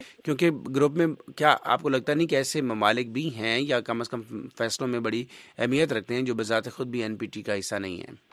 کیونکہ گروپ میں کیا آپ کو لگتا نہیں کہ ایسے ممالک بھی ہیں یا کم از کم فیصلوں میں بڑی اہمیت رکھتے ہیں جو بذات خود بھی این پی ٹی کا حصہ نہیں ہیں؟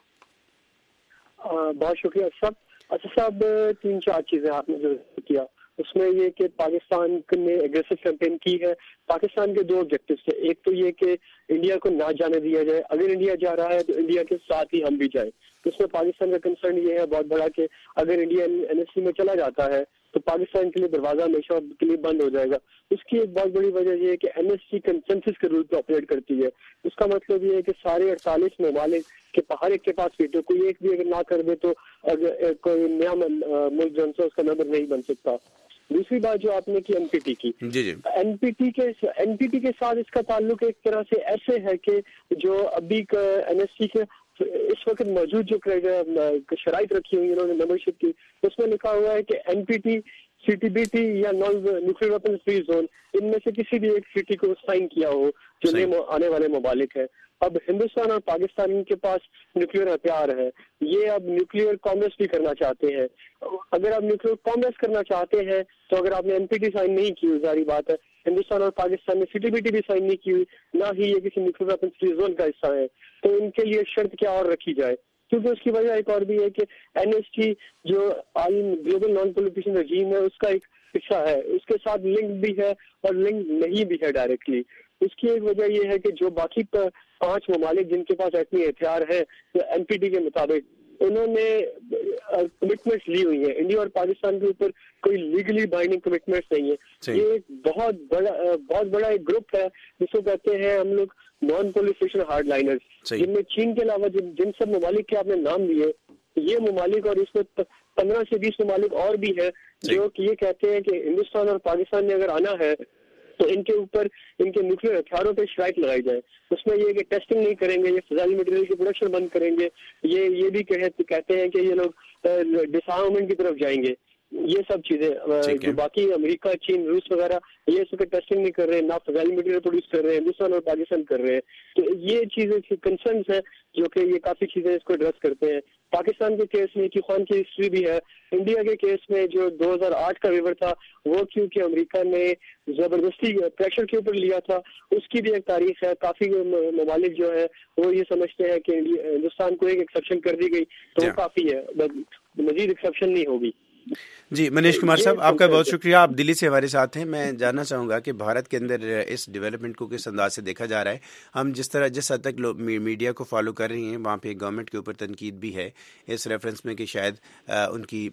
بہت شکریہ اچھا صاحب، 3-4 چیزیں آپ نے جو کیا اس میں یہ کہ پاکستان نے اگریسو کیمپین کی ہے. پاکستان کے 2 آبجیکٹیوز تھے. ایک تو یہ کہ انڈیا کو نہ جانے دیا جائے، اگر انڈیا جا رہا ہے تو انڈیا کے ساتھ ہی ہم بھی جائیں. اس میں پاکستان کا کنسرن یہ ہے بہت بڑا کہ اگر انڈیا این ایس سی میں چلا جاتا ہے تو پاکستان کے لیے دروازہ ہمیشہ کے لیے بند ہو جائے گا. اس کی ایک بہت بڑی وجہ یہ ہے کہ این ایس سی کنسنسس کے رول پہ آپریٹ کرتی ہے. اس کا مطلب یہ ہے کہ سارے 48 ممالک کے ہر ایک کے پاس ویٹو، کوئی ایک بھی اگر نہ کر دے تو کوئی نیا ملک جو ہے اس کا ممبر نہیں بن سکتا. دوسری بات جو آپ نے کی این پی ٹی کی، این پی ٹی کے ساتھ اس کا تعلق ایک طرح سے ایسے ہے کہ جو ابھی این ایس سی کے اس وقت موجود جو شرائط رکھی ہوئی انہوں نے ممبرشپ کی، اس میں لکھا ہوا ہے کہ N P T, C T B T یا non nuclear weapon free zone, ان میں سے کسی بھی ایک ٹریٹی کو سائن کیا ہو جو نئے آنے والے ممالک ہیں. اب ہندوستان اور پاکستان کے پاس نیوکلیئر ہتھیار ہے، یہ اب نیوکلیئر کامرس بھی کرنا چاہتے ہیں. اگر آپ نیوکلیئر کامرس کرنا چاہتے ہیں تو اگر آپ نے این پی ٹی سائن نہیں کی ہوئی، ظاہری بات ہے ہندوستان اور پاکستان نے سی ٹی بی ٹی بھی سائن نہیں کی ہوئی، نہ ہی یہ کسی نیوکلیئر ویپن فری زون کا حصہ ہے، تو ان کے لیے شرط کیا اور رکھی جائے. کیونکہ اس کی وجہ ایک اور بھی ہے کہ این ایس ٹی جو عالم گلوبل نان پولیٹیشن رجیم ہے اس کا ایک حصہ ہے، اس کے ساتھ لنک بھی ہے اور لنک نہیں بھی ہے ڈائریکٹلی. اس کی ایک وجہ یہ ہے کہ جو باقی 5 ممالک جن کے پاس ایٹمی ہتھیار ہے این پی ٹی کے مطابق انہوں نے کمٹمنٹس لی ہوئی ہیں. انڈیا اور پاکستان کے اوپر کوئی لیگلی بائنڈنگ کمٹمنٹس نہیں ہے. یہ ایک بہت بڑا ایک گروپ ہے جس کو کہتے ہیں ہم لوگ نان پولیفیشن ہارڈ لائنرز، جن میں چین کے علاوہ جن سب ممالک کے آپ نے نام لیے، یہ ممالک اور اس میں 15 سے 20 ممالک اور بھی ہیں جو یہ کہتے ہیں کہ ہندوستان اور پاکستان نے اگر آنا ہے تو ان کے اوپر ان کے نیوکلیئر ہتھیاروں پہ شرائط لگائی جائے. اس میں یہ کہ ٹیسٹنگ نہیں کریں گے، یہ فضائی مٹیریل کی پروڈکشن بند کریں گے، یہ بھی کہتے ہیں کہ یہ لوگ ڈس آرمامنٹ کی طرف جائیں گے. یہ سب چیزیں جو باقی امریکہ، چین، روس وغیرہ یہ اس وقت ٹیسٹنگ نہیں کر رہے، نہ فضائی مٹیریل پروڈیوس کر رہے ہیں، ہندوستان اور پاکستان کر رہے ہیں. تو یہ چیزیں کنسرنس ہیں جو کہ یہ کافی چیزیں اس کو ایڈریس کرتے ہیں. پاکستان کے کیس میں کی خوان کی ہسٹری بھی ہے. انڈیا کے کیس میں جو 2008 کا ریور تھا وہ کیونکہ امریکہ نے زبردستی پریشر کے اوپر لیا تھا، اس کی بھی ایک تاریخ ہے. کافی ممالک جو ہے وہ یہ سمجھتے ہیں کہ ہندوستان کو ایک ایکسیپشن کر دی گئی تو وہ کافی ہے، مزید ایکسیپشن نہیں ہوگی. جی منیش کمار صاحب، آپ کا بہت شکریہ. آپ دلی سے ہمارے ساتھ ہیں. میں جاننا چاہوں گا کہ بھارت کے اندر اس ڈیولپمنٹ کو کس انداز سے دیکھا جا رہا ہے. ہم جس حد تک میڈیا کو فالو کر رہی ہیں وہاں پہ گورنمنٹ کے اوپر تنقید بھی ہے اس ریفرنس میں کہ شاید ان کی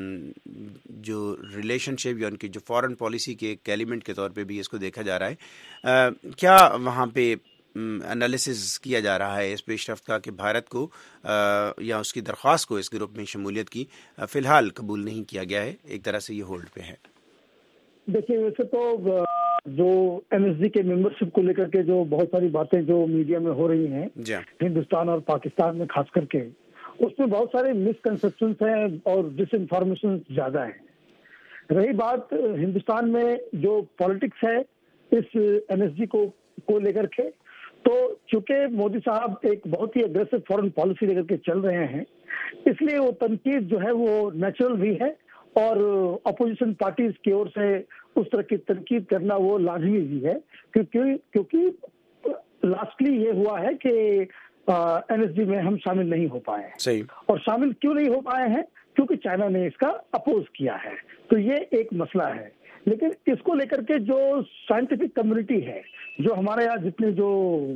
جو ریلیشن شپ یا ان کی جو فارن پالیسی کے ایک ایلیمنٹ کے طور پہ بھی اس کو دیکھا جا رہا ہے. کیا وہاں پہ انالیسز کیا جا رہا ہے اس پیش رفت کا کہ بھارت کو یا اس کی درخواست کو اس گروپ میں شمولیت کی فی الحال قبول نہیں کیا گیا ہے، ایک طرح سے یہ ہولڈ پہ ہے؟ دیکھیے، ویسے تو جو این ایس جی کے ممبرشپ کو لے کر کے جو بہت ساری باتیں جو میڈیا میں ہو رہی ہیں ہندوستان اور پاکستان میں خاص کر کے، اس میں بہت سارے مسکنسیپشنس ہیں اور ڈس انفارمیشن زیادہ ہیں. رہی بات ہندوستان میں جو پالیٹکس ہے اس این ایس جی کو لے کر کے، تو چونکہ مودی صاحب ایک بہت ہی اگریسو فورن پالیسی لے کر کے چل رہے ہیں، اس لیے وہ تنقید جو ہے وہ نیچرل بھی ہے اور اپوزیشن پارٹیز کی اور سے اس طرح کی تنقید کرنا وہ لازمی بھی ہے. کیونکہ لاسٹلی یہ ہوا ہے کہ این ایس جی میں ہم شامل نہیں ہو پائے ہیں. اور شامل کیوں نہیں ہو پائے ہیں؟ کیونکہ چائنا نے اس کا اپوز کیا ہے. تو یہ ایک مسئلہ ہے. لیکن اس کو لے کر کے جو سائنٹیفک کمیونٹی ہے، جو ہمارے یہاں جتنے جو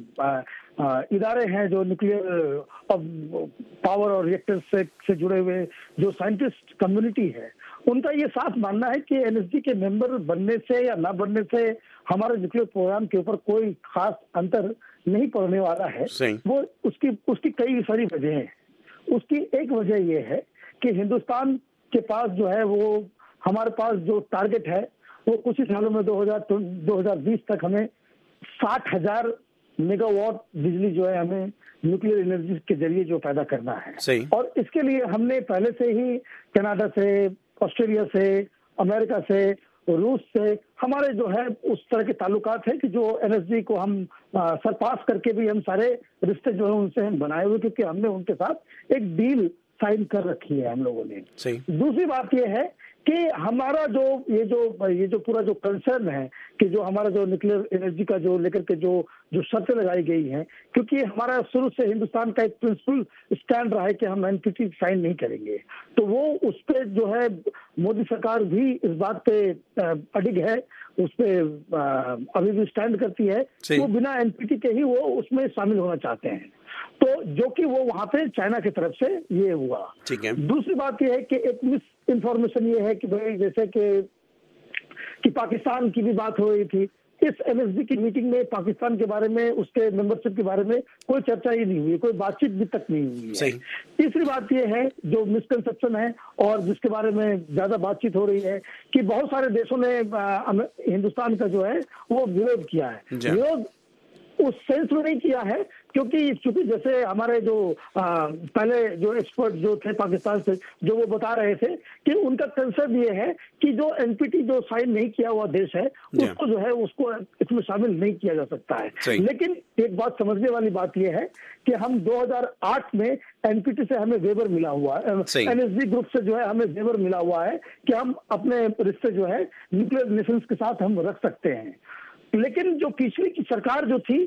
ادارے ہیں جو نیوکلیئر پاور اور ریئیکٹر سے جڑے ہوئے جو سائنٹسٹ کمیونٹی ہے، ان کا یہ صاف ماننا ہے کہ این ایس جی کے ممبر بننے سے یا نہ بننے سے ہمارے نیوکلیئر پروگرام کے اوپر کوئی خاص انتر نہیں پڑنے والا ہے. وہ اس کی کئی ساری وجہ ہیں. اس کی ایک وجہ یہ ہے کہ ہندوستان کے پاس جو ہے وہ ہمارے پاس جو ٹارگٹ ہے وہ کچھ ہی سالوں میں 2020 تک ہمیں 60,000 میگا واٹ بجلی جو ہے ہمیں نیوکلیئر انرجی کے ذریعے جو پیدا کرنا ہے. اور اس کے لیے ہم نے پہلے سے ہی کینیڈا سے، آسٹریلیا سے، امریکہ سے، روس سے ہمارے جو ہے اس طرح کے تعلقات ہیں کہ جو این ایس جی کو ہم سرپاس کر کے بھی ہم سارے رشتے جو ہیں ان سے ہم بنائے ہوئے، کیونکہ ہم نے ان کے ساتھ ایک ڈیل سائن کر رکھی ہے ہم لوگوں نے. دوسری بات یہ ہے کہ ہمارا یہ جو پورا جو کنسرن ہے کہ جو ہمارا جو نیوکلیئر انرجی کا جو لے کر کے جو شرطیں لگائی گئی ہیں، کیونکہ ہمارا شروع سے ہندوستان کا ایک پرنسپل اسٹینڈ رہا ہے کہ ہم NPT سائن نہیں کریں گے، تو وہ اس پہ جو ہے مودی سرکار بھی اس بات پہ اڈگ ہے، اس پہ ابھی بھی اسٹینڈ کرتی ہے، وہ بنا NPT کے ہی وہ اس میں شامل ہونا چاہتے ہیں، تو جو کہ وہ وہاں پہ چائنا کی طرف سے یہ ہوا۔ دوسری بات یہ ہے کہ ایک مس انفارمیشن یہ ہے کہ بھائی جیسے کہ پاکستان کی بھی بات ہو رہی تھی، اس MSG کی میٹنگ میں پاکستان کے بارے میں، اس کے ممبرشپ کے بارے میں کوئی چرچا ہی نہیں ہوئی، کوئی بات چیت بھی تک نہیں ہوئی ہے۔ تیسری بات یہ ہے جو مسکنسپشن ہے اور جس کے بارے میں زیادہ بات چیت ہو رہی ہے کہ بہت سارے دیشوں نے ہندوستان کا جو ہے وہ وروଧ کیا ہے، وروଧ اس سینس میں نہیں کیا ہے کیونکہ جیسے ہمارے جو پہلے جو ایکسپرٹ جو تھے پاکستان سے جو وہ بتا رہے تھے کہ ان کا کنسرن یہ ہے کہ جو NPT جو سائن نہیں کیا ہوا دیش ہے اس کو جو ہے اس کو اس میں شامل نہیں کیا جا سکتا ہے، لیکن ایک بات سمجھنے والی بات یہ ہے کہ ہم 2008 میں NPT سے ہمیں ویور ملا ہوا ہے، MSG گروپ سے جو ہے ہمیں ویور ملا ہوا ہے کہ ہم اپنے رشتے جو ہے نیوکلیئر نیشنز کے ساتھ ہم رکھ سکتے ہیں، لیکن جو پچھلی کی سرکار جو تھی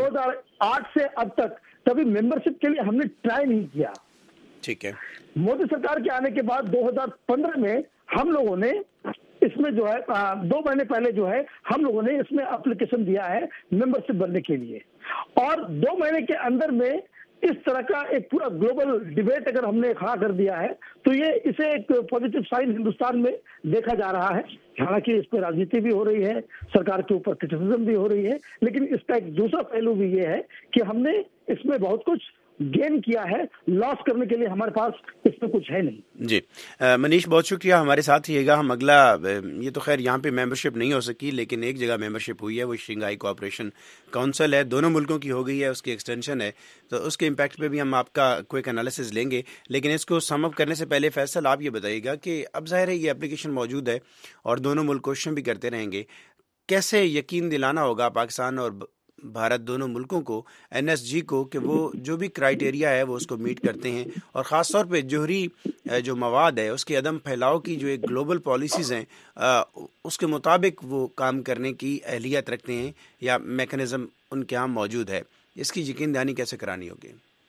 2008 سے اب تک کبھی ممبرشپ کے لیے ہم نے ٹرائی نہیں کیا۔ ٹھیک ہے، مودی سرکار کے آنے کے بعد 2015 میں ہم لوگوں نے اس میں جو ہے 2 مہینے پہلے جو ہے ہم لوگوں نے اس میں اپلیکیشن دیا ہے ممبرشپ بننے کے لیے، اور 2 مہینے کے اندر میں اس طرح کا ایک پورا گلوبل ڈیبیٹ اگر ہم نے کھڑا کر دیا ہے تو یہ اسے ایک پازیٹیو سائن ہندوستان میں دیکھا جا رہا ہے، حالانکہ اس پہ راجنیتی بھی ہو رہی ہے، سرکار کے اوپر کرٹیسزم بھی ہو رہی ہے، لیکن اس کا ایک دوسرا پہلو بھی یہ ہے کہ ہم نے اس میں بہت کچھ گین کیا ہے، لاس کرنے کے لیے ہمارے پاس اس میں کچھ ہے نہیں۔ جی منیش، بہت شکریہ، ہمارے ساتھ رہیے گا۔ ہم اگلا یہ تو خیر یہاں پہ ممبرشپ نہیں ہو سکی، لیکن ایک جگہ ممبرشپ ہوئی ہے، وہ شنگھائی کوآپریشن کونسل ہے، دونوں ملکوں کی ہو گئی ہے، اس کی ایکسٹینشن ہے، تو اس کے امپیکٹ پہ بھی ہم آپ کا کوئک انالیسز لیں گے، لیکن اس کو سم اپ کرنے سے پہلے فیصل آپ یہ بتائیے گا کہ اب ظاہر ہے یہ اپلیکیشن موجود ہے اور دونوں ملک کوششیں بھی کرتے رہیں گے، کیسے یقین دلانا ہوگا پاکستان اور بھارت دونوں ملکوں کو NSG کو کہ وہ جو بھی کرائیٹیریا ہے وہ اس کو میٹ کرتے ہیں، اور خاص طور پہ جوہری جو مواد ہے اس کے عدم پھیلاؤ کی جو ایک گلوبل پالیسیز ہیں اس کے مطابق وہ کام کرنے کی اہلیت رکھتے ہیں یا میکنزم ان کے ہاں موجود ہے، اس کی یقین دہانی کیسے کرانی ہوگی؟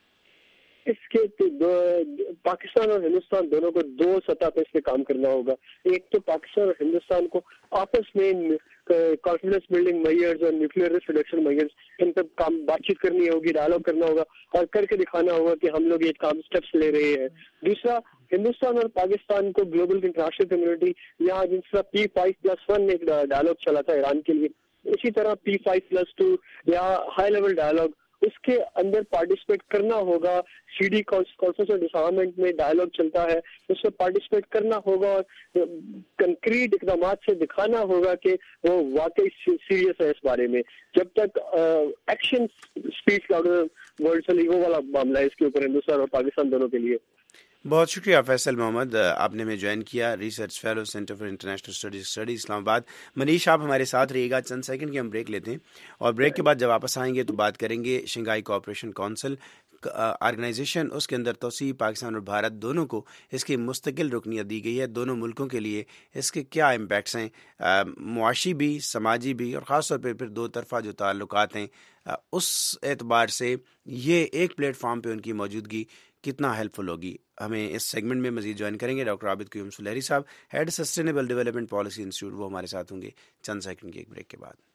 اس کے پاکستان اور ہندوستان دونوں کو 2 سطح پہ اس پہ کام کرنا ہوگا۔ ایک تو پاکستان اور ہندوستان کو آپس میں کانفیڈنس بلڈنگ میئرز اور نیوکلیئر رسک ریڈکشن میئرز ان پر بات چیت کرنی ہوگی، ڈائلاگ کرنا ہوگا اور کر کے دکھانا ہوگا کہ ہم لوگ یہ کام اسٹیپس لے رہے ہیں۔ دوسرا، ہندوستان اور پاکستان کو گلوبل انٹرنیشنل کمیونٹی یہاں جس طرح P5+1 ایک ڈائلاگ چلا تھا ایران کے لیے، اسی طرح P5+2 یا ہائی لیول ڈائلاگ اس کے اندر پارٹیسپیٹ کرنا ہوگا۔ CD conference on disarmament میں ڈائلاگ چلتا ہے، اس میں پارٹیسپیٹ کرنا ہوگا اور کنکریٹ اقدامات سے دکھانا ہوگا کہ وہ واقعی سیریس ہے اس بارے میں۔ جب تک ایکشن اسپیچ لاؤڈر ورڈ چلی، وہ والا معاملہ ہے اس کے اوپر ہندوستان اور پاکستان دونوں کے لیے۔ بہت شکریہ فیصل محمد، آپ نے ہمیں جوائن کیا، research fellow centre for international studies Islamabad. Manish, آپ ہمارے ساتھ رہیے گا، چند سیکنڈ کی ہم بریک لیتے ہیں اور بریک کے بعد جب واپس آئیں گے تو بات کریں گے شنگھائی کوآپریشن کونسل آرگنائزیشن، اس کے اندر توسیع پاکستان اور بھارت دونوں کو اس کی مستقل رکنیت دی گئی ہے، دونوں ملکوں کے لیے اس کے کیا امپیکٹس ہیں، معاشی بھی، سماجی بھی، اور خاص طور پہ پھر 2 طرفہ جو تعلقات ہیں اس اعتبار سے یہ ایک پلیٹ فارم پہ ان کی موجودگی کتنا ہیلپ فل ہوگی۔ ہمیں اس سیگمنٹ میں مزید جوائن کریں گے ڈاکٹر عابد قیوم سلیری صاحب، head sustainable development policy institute, وہ ہمارے ساتھ ہوں گے چند سیکنڈ کے ایک بریک کے بعد۔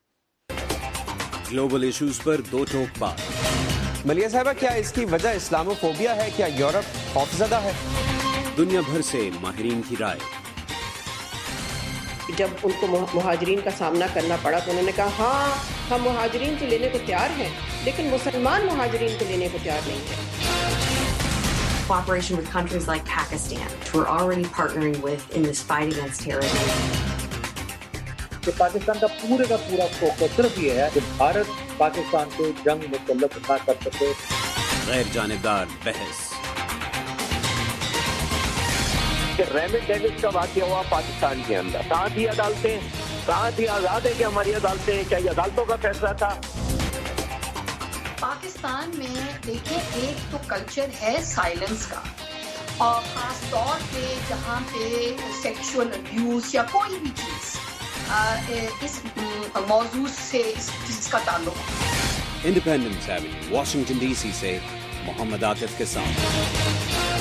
گلوبل ایشوز پر 2 ٹوک بات۔ ملیہ صاحبہ، کیا اس کی وجہ اسلامو فوبیا ہے؟ کیا یورپ خوفزدہ ہے؟ دنیا بھر سے ماہرین کی رائے۔ جب ان کو مہاجرین کا سامنا کرنا پڑا تو انہوں نے کہا ہاں ہم مہاجرین کو لینے کو تیار ہیں، لیکن مسلمان مہاجرین کو لینے کو تیار نہیں ہیں۔ Cooperation with countries like Pakistan, who we're already partnering with in this fight against terrorism. کہ پاکستان کا پورا فوکس صرف یہ ہے کہ بھارت پاکستان کو جنگ میں متعلق نہ کر سکے۔ غیر جانبدار بحث۔ ریمنڈ ڈیوس کا واقعہ ہوا پاکستان کے اندر، کہاں تھی عدالتیں، کہاں تھی آزاد ہے کہ ہماری عدالتیں، کیا یہ عدالتوں کا فیصلہ تھا؟ پاکستان میں دیکھیں ایک تو کلچر ہے سائلنس کا، اور خاص طور پہ جہاں پہ سیکشول ابیوز یا کوئی بھی چیز اس موضوع سے اس چیز کا تعلق. Independence avenue Washington D C سے محمد عاطف کے ساتھ.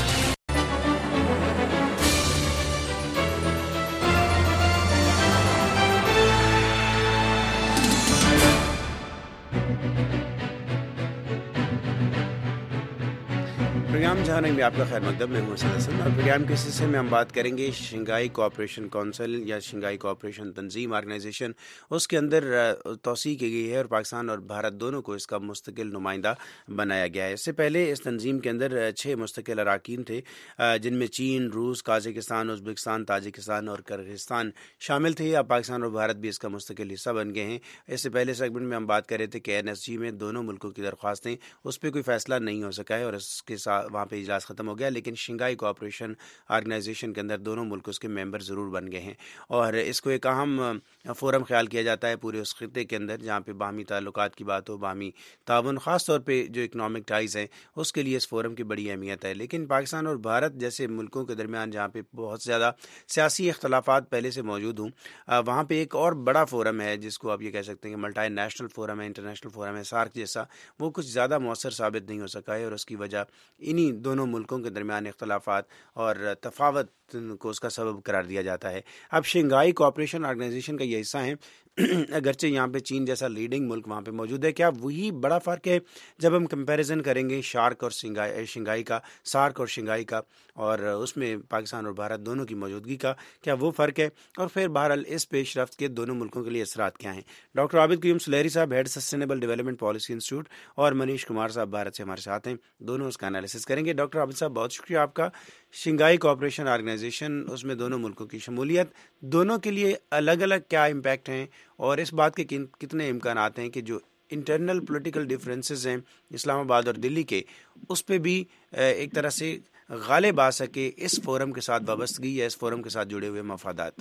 پروگرام جہاں میں آپ کا خیر مقدم میں ہوں حسن، اور پروگرام کے سلسلے میں ہم بات کریں گے شنگھائی کوآپریشن کونسل یا شنگھائی کوآپریشن تنظیم آرگنائزیشن. اس کے اندر توسیع کی گئی ہے اور پاکستان اور بھارت دونوں کو اس کا مستقل نمائندہ بنایا گیا ہے. اس سے پہلے اس تنظیم کے اندر 6 مستقل اراکین تھے، جن میں چین، روس، قازقستان، ازبکستان، تاجکستان اور کرغزستان شامل تھے. اب پاکستان اور بھارت بھی اس کا مستقل حصہ بن گئے ہیں. اس سے پہلے سیگمنٹ میں ہم بات کر رہے تھے کہ NSG میں دونوں ملکوں کی درخواستیں، اس پہ کوئی فیصلہ نہیں ہو سکا ہے اور اس کے ساتھ وہاں پہ اجلاس ختم ہو گیا، لیکن شنگھائی کوآپریشن آرگنائزیشن کے اندر دونوں ملک اس کے ممبر ضرور بن گئے ہیں اور اس کو ایک اہم فورم خیال کیا جاتا ہے پورے اس خطے کے اندر، جہاں پہ باہمی تعلقات کی بات ہو، باہمی تعاون، خاص طور پہ جو اکنامک ٹائز ہیں اس کے لیے اس فورم کی بڑی اہمیت ہے. لیکن پاکستان اور بھارت جیسے ملکوں کے درمیان جہاں پہ بہت زیادہ سیاسی اختلافات پہلے سے موجود ہوں، وہاں پہ ایک اور بڑا فورم ہے جس کو آپ یہ کہہ سکتے ہیں کہ ملٹی نیشنل فورم ہے، انٹرنیشنل فورم ہے، سارک جیسا، وہ کچھ زیادہ مؤثر ثابت نہیں ہو سکا ہے اور اس کی وجہ انہی دونوں ملکوں کے درمیان اختلافات اور تفاوت کو اس کا سبب قرار دیا جاتا ہے. اب شنگھائی کوآپریشن آرگنائزیشن کا یہ حصہ ہیں، اگرچہ یہاں پہ چین جیسا لیڈنگ ملک وہاں پہ موجود ہے. کیا وہی بڑا فرق ہے جب ہم کمپیریزن کریں گے شارک اور شنگھائی کا، سارک اور شنگھائی کا، اور اس میں پاکستان اور بھارت دونوں کی موجودگی کا کیا وہ فرق ہے؟ اور پھر بہرحال اس پیش رفت کے دونوں ملکوں کے لیے اثرات کیا ہیں؟ ڈاکٹر عابد قیوم سلیری صاحب، head sustainable development policy institute, اور منیش کمار صاحب بھارت سے ہمارے ساتھ ہیں، دونوں اس کا انالیسس کریں گے. ڈاکٹر عابد صاحب بہت شکریہ آپ کا. شنگھائی کوآپریشن آرگنائزیشن، اس میں دونوں ملکوں کی شمولیت، دونوں کے لیے الگ الگ کیا امپیکٹ ہیں اور اس بات کے کتنے امکانات ہیں کہ جو انٹرنل پولیٹیکل ڈیفرنسز ہیں اسلام آباد اور دلی کے، اس پہ بھی ایک طرح سے غالب آ سکے اس فورم کے ساتھ وابستگی یا اس فورم کے ساتھ جڑے ہوئے مفادات؟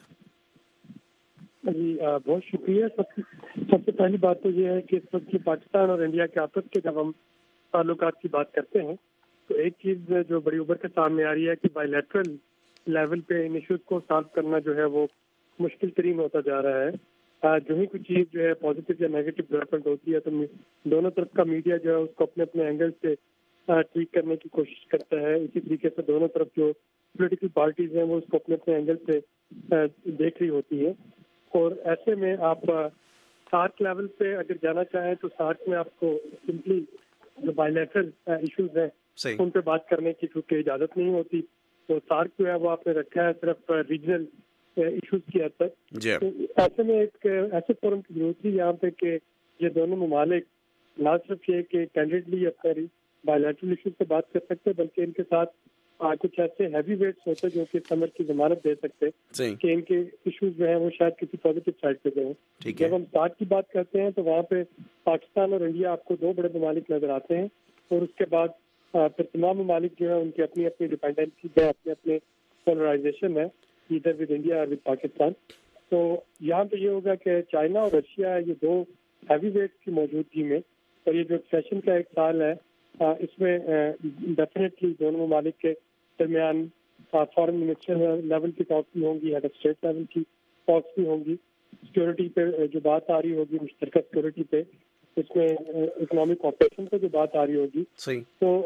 جی بہت شکریہ. سب سے پہلی بات تو یہ ہے کہ اس وقت پاکستان اور انڈیا کے آپس کے جب ہم تعلقات کی بات کرتے ہیں تو ایک چیز جو بڑی ابھر کے سامنے آ رہی ہے کہ بائی لیٹرل لیول پہ ان ایشوز کو سالو کرنا جو ہے وہ مشکل ترین ہوتا جا رہا ہے. جو ہی کوئی چیز جو ہے پازیٹیو یا نیگیٹو ڈیولپمنٹ ہوتی ہے تو دونوں طرف کا میڈیا جو ہے اس کو اپنے اپنے اینگل سے ٹھیک کرنے کی کوشش کرتا ہے. اسی طریقے سے دونوں طرف جو پولیٹیکل پارٹیز ہیں وہ اس کو اپنے اپنے اینگل سے دیکھ رہی ہوتی ہے. اور ایسے میں آپ سارک لیول پہ اگر جانا چاہیں تو سارک میں آپ کو سمپلی جو بائی لیٹرل ایشوز ہیں ان پہ بات کرنے کی چونکہ اجازت نہیں ہوتی. تو سارک جو ہے وہ آپ نے رکھا ہے صرف ریجنل ایشوز کی حد تک. تو ایسے میں ایک ایسے فورم کی ضرورت تھی یہاں پہ کہ یہ دونوں ممالک نہ صرف یہ کہ کینڈیڈلی اپنے بائی لیٹرل ایشوز پہ بات کر سکتے بلکہ ان کے ساتھ کچھ ایسے ہیوی ویٹس ہوتے جو کہ سمر کی ضمانت دے سکتے کہ ان کے ایشوز جو ہیں وہ شاید کسی پازیٹیو سائڈ پہ گئے. جب ہم سارک کی بات کرتے ہیں تو وہاں پہ پاکستان اور انڈیا آپ کو 2 بڑے ممالک نظر آتے ہیں اور اس کے بعد پھر تمام ممالک جو ہے ان کی اپنی اپنی ڈیپینڈنسی ہے، اپنے اپنے پولرائزیشن ہے، ادھر ود انڈیا اور ود پاکستان. تو یہاں پہ یہ ہوگا کہ چائنا اور رشیا یہ 2 ہیوی ویٹس کی موجودگی میں، اور یہ جو سیشن کا ایک سال ہے اس میں ڈیفینیٹلی دونوں ممالک کے درمیان فارن منسٹر لیول کی ٹاکس بھی ہوں گی، ہیڈ آف اسٹیٹ لیول کی ٹاکس بھی ہوں گی. سیکورٹی پہ جو بات آ رہی ہوگی، مشترکہ سیکورٹی پہ، اس میں اکنامک کوآپریشن پہ جو بات آ رہی ہوگی. تو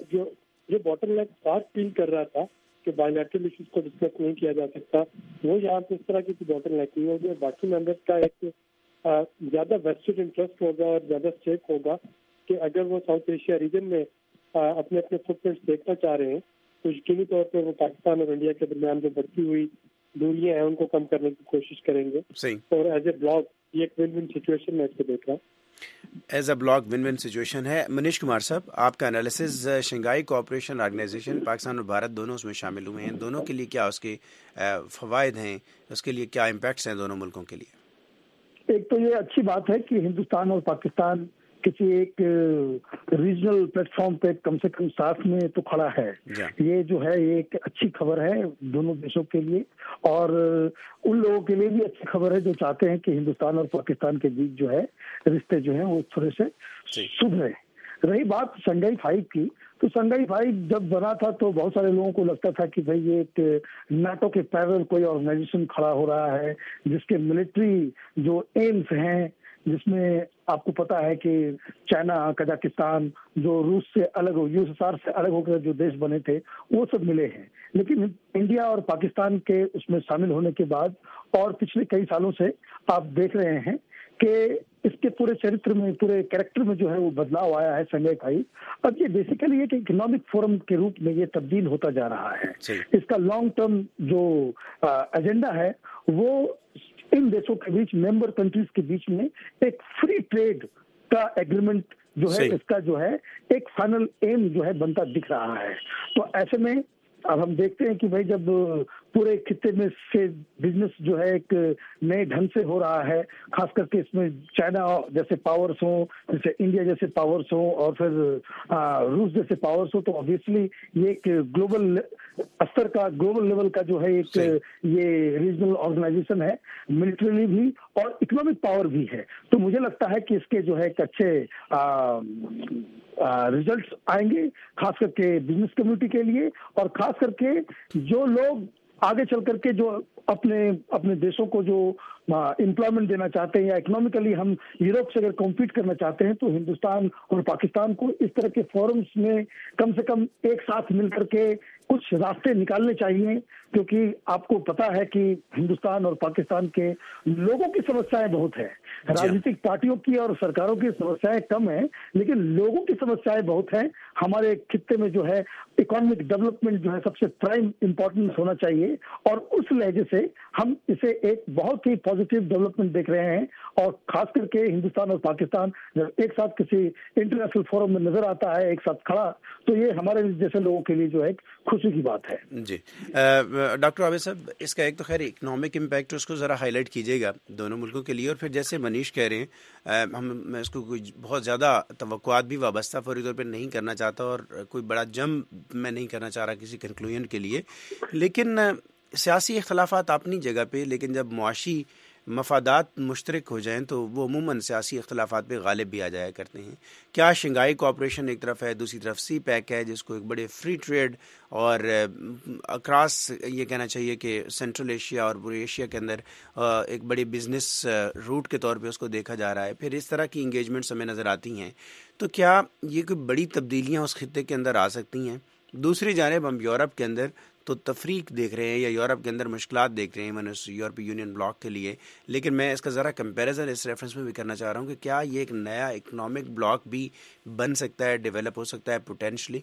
جو باٹم لائن سارک فیل کر رہا تھا کہ بائی لیٹرل ایشوز کو ڈسکس نہیں کیا جا سکتا، وہ یہاں پہ اس طرح کی باٹم لائن نہیں ہوگی. باقی ممبرس کا ایک زیادہ ویسٹڈ انٹرسٹ ہوگا اور زیادہ اسٹیک ہوگا کہ اگر وہ ساؤتھ ایشیا ریجن میں اپنے اپنے فٹ پرنٹس دیکھنا چاہ رہے ہیں تو یقینی طور پہ وہ پاکستان اور انڈیا کے درمیان جو بڑھتی ہوئی دوریاں ہیں ان کو کم کرنے کی کوشش کریں گے. اور ایز اے بلاک یہ ایک ون ون سچویشن میں اس کو دیکھ رہا ہوں. As a block win win situation ہے. منیش کمار صاحب، آپ کا analysis Shanghai cooperation organisation, Pakistan اور بھارت دونوں اس میں شامل ہوئے ہیں، دونوں کے لیے کیا اس کے فوائد ہیں، اس کے لیے کیا امپیکٹس ہیں دونوں ملکوں کے لیے؟ ایک تو یہ اچھی بات ہے کہ ہندوستان اور پاکستان کسی ایک ریجنل پلیٹ فارم پہ کم سے کم ساتھ میں تو کھڑا ہے. یہ جو ہے یہ ایک اچھی خبر ہے دونوں دیشوں کے لیے، اور ان لوگوں کے لیے بھی اچھی خبر ہے جو چاہتے ہیں کہ ہندوستان اور پاکستان کے بیچ جو ہے رشتے جو ہیں وہ تھوڑے سے سدھرے. रही बात शंघाई 5 की, तो शंघाई 5 जब बना था तो बहुत सारे लोगों को लगता था कि भाई ये एक नाटो के पैरेलल कोई ऑर्गेनाइजेशन खड़ा हो रहा है जिसके मिलिट्री जो एम्स हैं, जिसमें आपको पता है कि चाइना, कजाकिस्तान, जो रूस से अलग हो, यूएसएसआर से अलग होकर जो देश बने थे, वो सब मिले हैं। लेकिन इंडिया और पाकिस्तान के उसमें शामिल होने के बाद और पिछले कई सालों से आप देख रहे हैं कि इसके पूरे चरित्र में, पूरे कैरेक्टर में जो है वो बदलाव आया है शंघाई 5। अब ये बेसिकली एक इकोनॉमिक फोरम के रूप में ये तब्दील होता जा रहा है। इसका लॉन्ग टर्म जो एजेंडा है वो इन देशों के बीच, मेंबर कंट्रीज के बीच में एक फ्री ट्रेड का एग्रीमेंट जो है, इसका जो है एक फाइनल एम जो है बनता दिख रहा है। तो ऐसे में अब हम देखते हैं कि भाई जब पूरे खित्ते में से बिजनेस जो है एक नए ढंग से हो रहा है, खास करके इसमें चाइना जैसे पावर्स हो, जैसे इंडिया जैसे पावर्स हो और फिर रूस जैसे पावर्स हो, तो ऑब्वियसली ये एक ग्लोबल स्तर का, ग्लोबल लेवल का जो है एक ये रीजनल ऑर्गेनाइजेशन है, मिलिट्रीली भी और इकोनॉमिक पावर भी है। तो मुझे लगता है कि इसके जो है एक अच्छे रिजल्ट्स आएंगे, खास करके बिजनेस कम्युनिटी के लिए, और खास करके जो लोग आगे चल करके जो अपने देशों को जो एम्प्लॉयमेंट देना चाहते हैं या इकोनॉमिकली हम यूरोप से अगर कॉम्पीट करना चाहते हैं, तो हिंदुस्तान और पाकिस्तान को इस तरह के फोरम्स में कम से कम एक साथ मिलकर के कुछ रास्ते निकालने चाहिए, क्योंकि आपको पता है कि हिंदुस्तान और पाकिस्तान के लोगों की समस्याएं बहुत है। राजनीतिक पार्टियों की और सरकारों की समस्याएं कम है, लेकिन लोगों की समस्याएं बहुत हैं। हमारे खित्ते में जो है इकोनॉमिक डेवलपमेंट जो है सबसे प्राइम इम्पोर्टेंस होना चाहिए, और उस लहजे से हम इसे एक बहुत ही पॉजिटिव डेवलपमेंट देख रहे हैं। और खास करके हिंदुस्तान और पाकिस्तान जब एक साथ किसी इंटरनेशनल फोरम में नजर आता है एक साथ खड़ा, तो ये हमारे जैसे लोगों के लिए जो है खुशी की बात है। जी डॉक्टर आबिद साहब, इसका एक तो खैर इकोनॉमिक इम्पैक्ट, उसको ज़रा हाईलाइट कीजिएगा दोनों मुल्कों के लिए, और फिर जैसे मनीष कह रहे हैं मैं इसको कोई बहुत ज़्यादा तवक्कुआत भी वाबस्ता फौरी तौर पर नहीं करना चाहता और कोई बड़ा जम मैं नहीं करना चाह रहा किसी कंक्लूजन के लिए, लेकिन सियासी इख्तलाफात अपनी जगह पे, लेकिन जब मुआशी मफादात मुश्तरक हो जाएं तो वो अमूमन सियासी इख्तलाफात पे गालिब भी आ जाया करते हैं। क्या शंघाई कोऑपरेशन एक तरफ है, दूसरी तरफ सी पैक है जिसको एक बड़े फ्री ट्रेड और अक्रॉस ये कहना चाहिए कि सेंट्रल एशिया और पूरे एशिया के अंदर एक बड़ी बिजनेस रूट के तौर पे उसको देखा जा रहा है। फिर इस तरह की इंगेजमेंट्स हमें नज़र आती हैं, तो क्या ये कोई बड़ी तब्दीलियाँ उस खित्ते के अंदर आ सकती हैं? दूसरी जानिब हम यूरोप के अंदर तो तफरीक देख रहे हैं या यूरोप के अंदर मुश्किलात देख रहे हैं मैंने यूरोपीय यूनियन ब्लॉक के लिए, लेकिन मैं इसका ज़रा कंपैरिजन इस रेफरेंस में भी करना चाह रहा हूँ कि क्या ये एक नया इकोनॉमिक ब्लॉक भी बन सकता है, डेवलप हो सकता है पोटेंशली?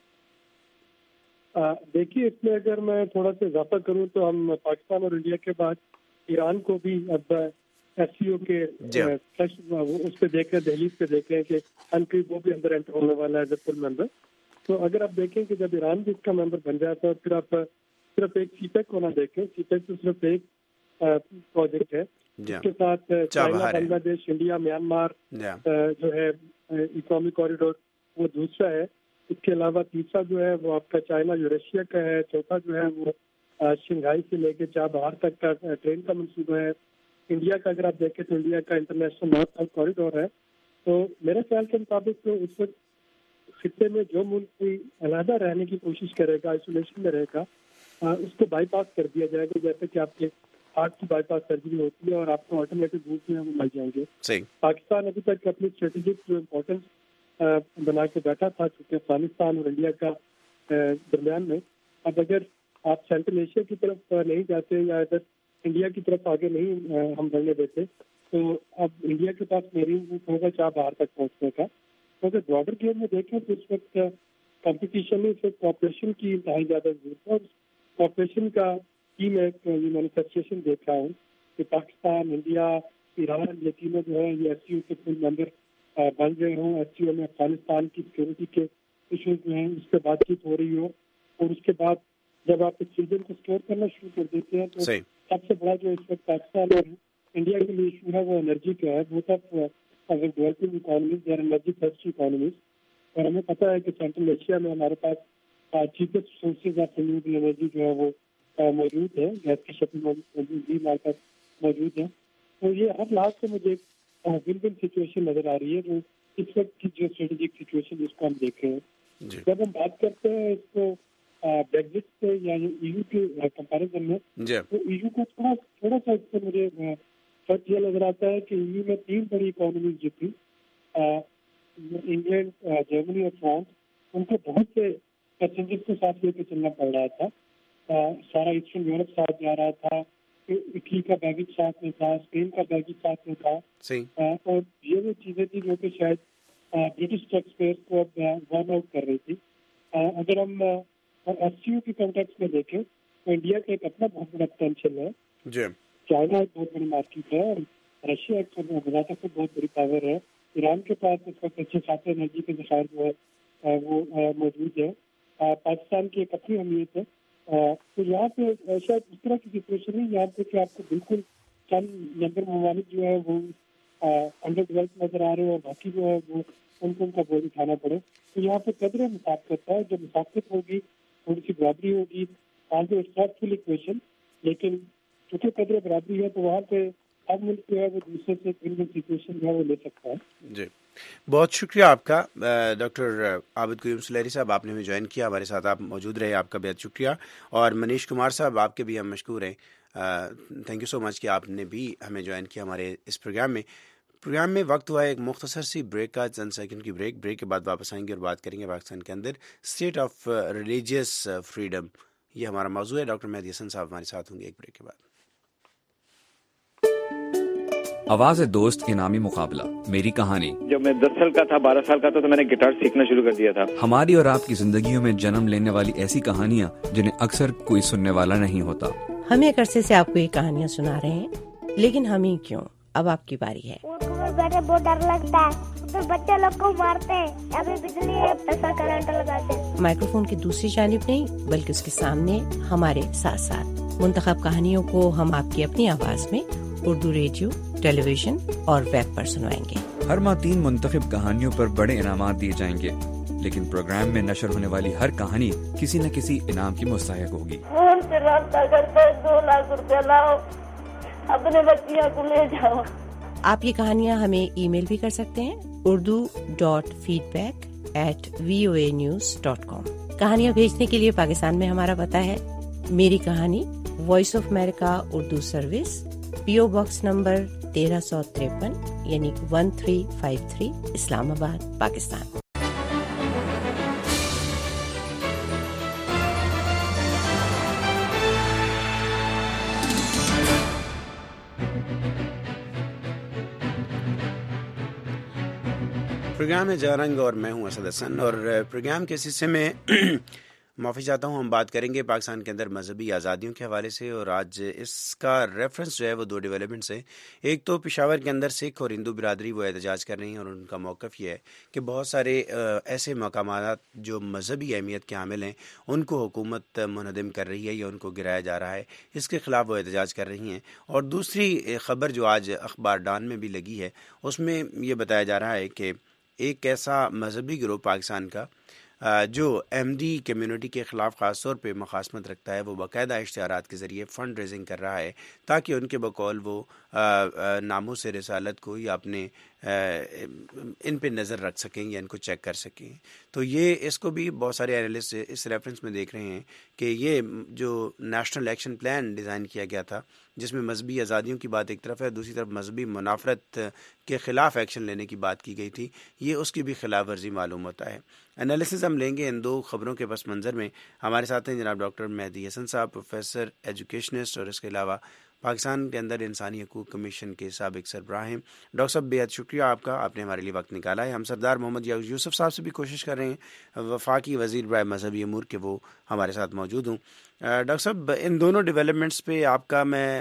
देखिए, इसमें अगर मैं थोड़ा सा इजाफा करूँ तो हम पाकिस्तान और इंडिया के बाद ईरान को भी अब SCO के उस पर देख रहे हैं, दहलीज पे देख रहे हैं कि कंट्री वो भी अंदर एंटर होने वाला है एज फुल मेंबर। तो अगर आप देखें कि जब ईरान भी इसका मेंबर बन जाता है, फिर आप सिर्फ एक सीपेक को ना देखें, सीपेक तो सिर्फ एक प्रोजेक्ट है, इसके साथ चाइना, बांग्लादेश, इंडिया, म्यांमार जो है इकोनॉमिक कॉरिडोर वो दूसरा है। इसके अलावा तीसरा जो है वो आपका चाइना यूरेशिया का है, चौथा जो है वो शंघाई से लेके चाबहार तक का ट्रेन का मंसूबा है। इंडिया का अगर आप देखें तो इंडिया का इंटरनेशनल नॉर्थ साउथ कॉरिडोर है। तो मेरे ख्याल के मुताबिक तो इस वक्त खित्ते में जो मुल्क कोई अलहदा रहने की कोशिश करेगा, आइसोलेशन में रहेगा, उसको बाईपास कर दिया जाएगा, जैसे कि आपके हार्ट की बाईपास सर्जरी होती है और आपको ऑल्टरनेटिव रूट में वो मिल जाएंगे। पाकिस्तान अभी तक अपनी स्ट्रेटेजिक जो इम्पोर्टेंस बना के बैठा था चूँकि अफगानिस्तान और इंडिया का दरमियान में। अब अगर आप सेंट्रल एशिया की तरफ नहीं जाते या इधर इंडिया की तरफ आगे नहीं हम बढ़ने देते, तो अब इंडिया के पास मेरीन रूट होगा चाबहार तक पहुँचने का। तो अगर ब्रॉडर गेम में देखें तो इस वक्त कॉम्पिटिशन में इस वक्त कॉपरेशन की इंतहाई ज़्यादा जरूरत है। कॉपरेशन का की मैं मैनिफेस्टेशन देख रहा हूँ कि पाकिस्तान, इंडिया, ईरान, ये तीनों जो है ये SCO के फुल मेंबर बन गए हों। SCO में अफगानिस्तान की सिक्योरिटी के इशूज जो हैं उस पर बातचीत हो रही हो, और उसके बाद जब आप इस चीज़ों को स्टोर करना शुरू कर देते हैं तो सबसे बड़ा जो इस वक्त पाकिस्तान और इंडिया के लिए इशू है वो एनर्जी का है। Both of developing economies, there energy thirsty economies, और हमें पता है कि सेंट्रल एशिया में हमारे पास cheapest sources of renewable energy जो है वो मौजूद है, गैस की शक्ल भी हमारे पास मौजूद है। तो ये हर लाख से मुझे विन विन सिचुएशन नजर आ रही है जो اس وقت کی جو اسٹریٹجک سچویشن جس کو ہم دیکھ رہے ہیں. جب ہم بات کرتے ہیں اس کو بریگزٹ سے یا ای یو کے کمپیریزن میں, تو ای یو کو تھوڑا سا اس سے مجھے فرق یہ نظر آتا ہے کہ ای یو میں 3 بڑی اکانومیز جو تھی, انگلینڈ, جرمنی اور فرانس, ان کو بہت سے پیسنجر کو ساتھ لے کے چلنا پڑ رہا تھا. سارا ایسٹرن یورپ ساتھ جا رہا تھا, اٹلی کا بیگیج ساتھ میں تھا, اسپین کا بیگیج ساتھ میں تھا, اور یہ وہ چیزیں تھی جو کہ شاید برٹش ٹیکس پیئر کو اب ورن آؤٹ کر رہی تھی. اگر ہم ایس سی یو کے کانٹیکس میں دیکھیں تو انڈیا کا ایک اپنا بہت بڑا پوٹینشیل ہے. چائنا ایک بہت بڑی مارکیٹ ہے, اور رشیا ایک بذات خود بہت بڑی پاور ہے. ایران کے پاس اس وقت اچھے خاصے انرجی کے ذخائر جو ہے وہ موجود ہے. پاکستان کی ایک اپنی اہمیت ہے. تو یہاں پہ شاید اس طرح کی سچویشن ہے یہاں پہ کہ آپ کو بالکل چند نمبر ممالک جو ہے وہ انڈر ڈیولپ نظر آ رہے ہیں, اور باقی جو ہے وہ ان کو ان کا بوجھ اٹھانا پڑے. تو یہاں پہ قدر مسابقت ہے. جب مسابقت ہوگی, تھوڑی سی برابری ہوگی, آگے فل اکویشن, لیکن چونکہ قدر برابری ہے تو وہاں پہ ہر ملک جو ہے وہ دوسرے سے سچویشن جو ہے وہ لے سکتا ہے. جی, بہت شکریہ آپ کا ڈاکٹر عابد قیوم سلیری صاحب, آپ نے ہمیں جوائن کیا, ہمارے ساتھ آپ موجود رہے, آپ کا بہت شکریہ. اور منیش کمار صاحب, آپ کے بھی ہم مشکور ہیں. تھینک یو سو مچ کہ آپ نے بھی ہمیں جوائن کیا ہمارے اس پروگرام میں. وقت ہوا ہے ایک مختصر سی بریک کا, چند سیکنڈ کی بریک کے بعد واپس آئیں گے اور بات کریں گے پاکستان کے اندر اسٹیٹ آف ریلیجیس فریڈم, یہ ہمارا موضوع ہے. ڈاکٹر مہدی حسن صاحب ہمارے ساتھ ہوں گے ایک بریک کے بعد. آواز دوست انعامی مقابلہ, میری کہانی. جب میں 10 سال کا تھا, 12 سال کا تھا, تو میں نے گٹار سیکھنا شروع کر دیا تھا. ہماری اور آپ کی زندگیوں میں جنم لینے والی ایسی کہانیاں جنہیں اکثر کوئی سننے والا نہیں ہوتا. ہم ایک عرصے سے آپ کو یہ کہانیاں سنا رہے ہیں, لیکن ہم ہی کیوں, اب آپ کی باری ہے. بیٹھے بہت ڈر لگتا ہے, پھر بچے لوگ کو مارتے ہیں, ابھی بجلی ایسا کرنٹ لگاتے ہیں. مائکرو فون کی دوسری جانب نہیں بلکہ اس کے سامنے ہمارے ساتھ ساتھ منتخب کہانیوں کو ہم آپ کی اپنی آواز میں اردو ریڈیو, ٹیلی ویژن اور ویب پر سنوائیں گے. ہر ماہ 3 منتخب کہانیوں پر بڑے انعامات دیے جائیں گے, لیکن پروگرام میں نشر ہونے والی ہر کہانی کسی نہ کسی انعام کی مستحق ہوگی. فون سے رابطہ کرتے 2 لاکھ روپے لاؤ, اپنے بچیاں کو لے جاؤ. آپ یہ کہانیاں ہمیں ای میل بھی کر سکتے ہیں, urdu.feedback@voanews.com. کہانیاں بھیجنے کے لیے پاکستان میں ہمارا پتہ ہے میری کہانی, voice of America Urdu service, PO box number 1353 یعنی 1353, اسلام آباد, پاکستان. پروگرام ہے جارنگ اور میں ہوں اسد حسن, اور پروگرام کے حصے میں معافی چاہتا ہوں, ہم بات کریں گے پاکستان کے اندر مذہبی آزادیوں کے حوالے سے. اور آج اس کا ریفرنس جو ہے وہ 2 ڈیولپمنٹس ہیں. ایک تو پشاور کے اندر سکھ اور ہندو برادری وہ احتجاج کر رہی ہیں, اور ان کا موقف یہ ہے کہ بہت سارے ایسے مقامات جو مذہبی اہمیت کے حامل ہیں ان کو حکومت منہدم کر رہی ہے یا ان کو گرایا جا رہا ہے, اس کے خلاف وہ احتجاج کر رہی ہیں. اور دوسری خبر جو آج اخبار ڈان میں بھی لگی ہے, اس میں یہ بتایا جا رہا ہے کہ ایک ایسا مذہبی گروہ پاکستان کا جو احمدی کمیونٹی کے خلاف خاص طور پہ مخاصمت رکھتا ہے, وہ باقاعدہ اشتہارات کے ذریعے فنڈ ریزنگ کر رہا ہے تاکہ ان کے بقول وہ ناموس رسالت کو یا اپنے ان پہ نظر رکھ سکیں یا ان کو چیک کر سکیں. تو یہ اس کو بھی بہت سارے اینالسٹ اس ریفرنس میں دیکھ رہے ہیں کہ یہ جو نیشنل ایکشن پلان ڈیزائن کیا گیا تھا, جس میں مذہبی آزادیوں کی بات ایک طرف ہے, دوسری طرف مذہبی منافرت کے خلاف ایکشن لینے کی بات کی گئی تھی, یہ اس کی بھی خلاف ورزی معلوم ہوتا ہے. انالیسز ہم لیں گے ان 2 خبروں کے پس منظر میں. ہمارے ساتھ ہیں جناب ڈاکٹر مہدی حسن صاحب, پروفیسر ایجوکیشنسٹ, اور اس کے علاوہ پاکستان کے اندر انسانی حقوق کمیشن کے سابق سربراہ ہیں. ڈاکٹر صاحب بہت شکریہ آپ کا, آپ نے ہمارے لیے وقت نکالا ہے. ہم سردار محمد یوسف صاحب سے بھی کوشش کر رہے ہیں, وفاقی وزیر برائے مذہبی امور, کے وہ ہمارے ساتھ موجود ہوں. ڈاکٹر صاحب, ان دونوں ڈیولپمنٹس پہ آپ کا میں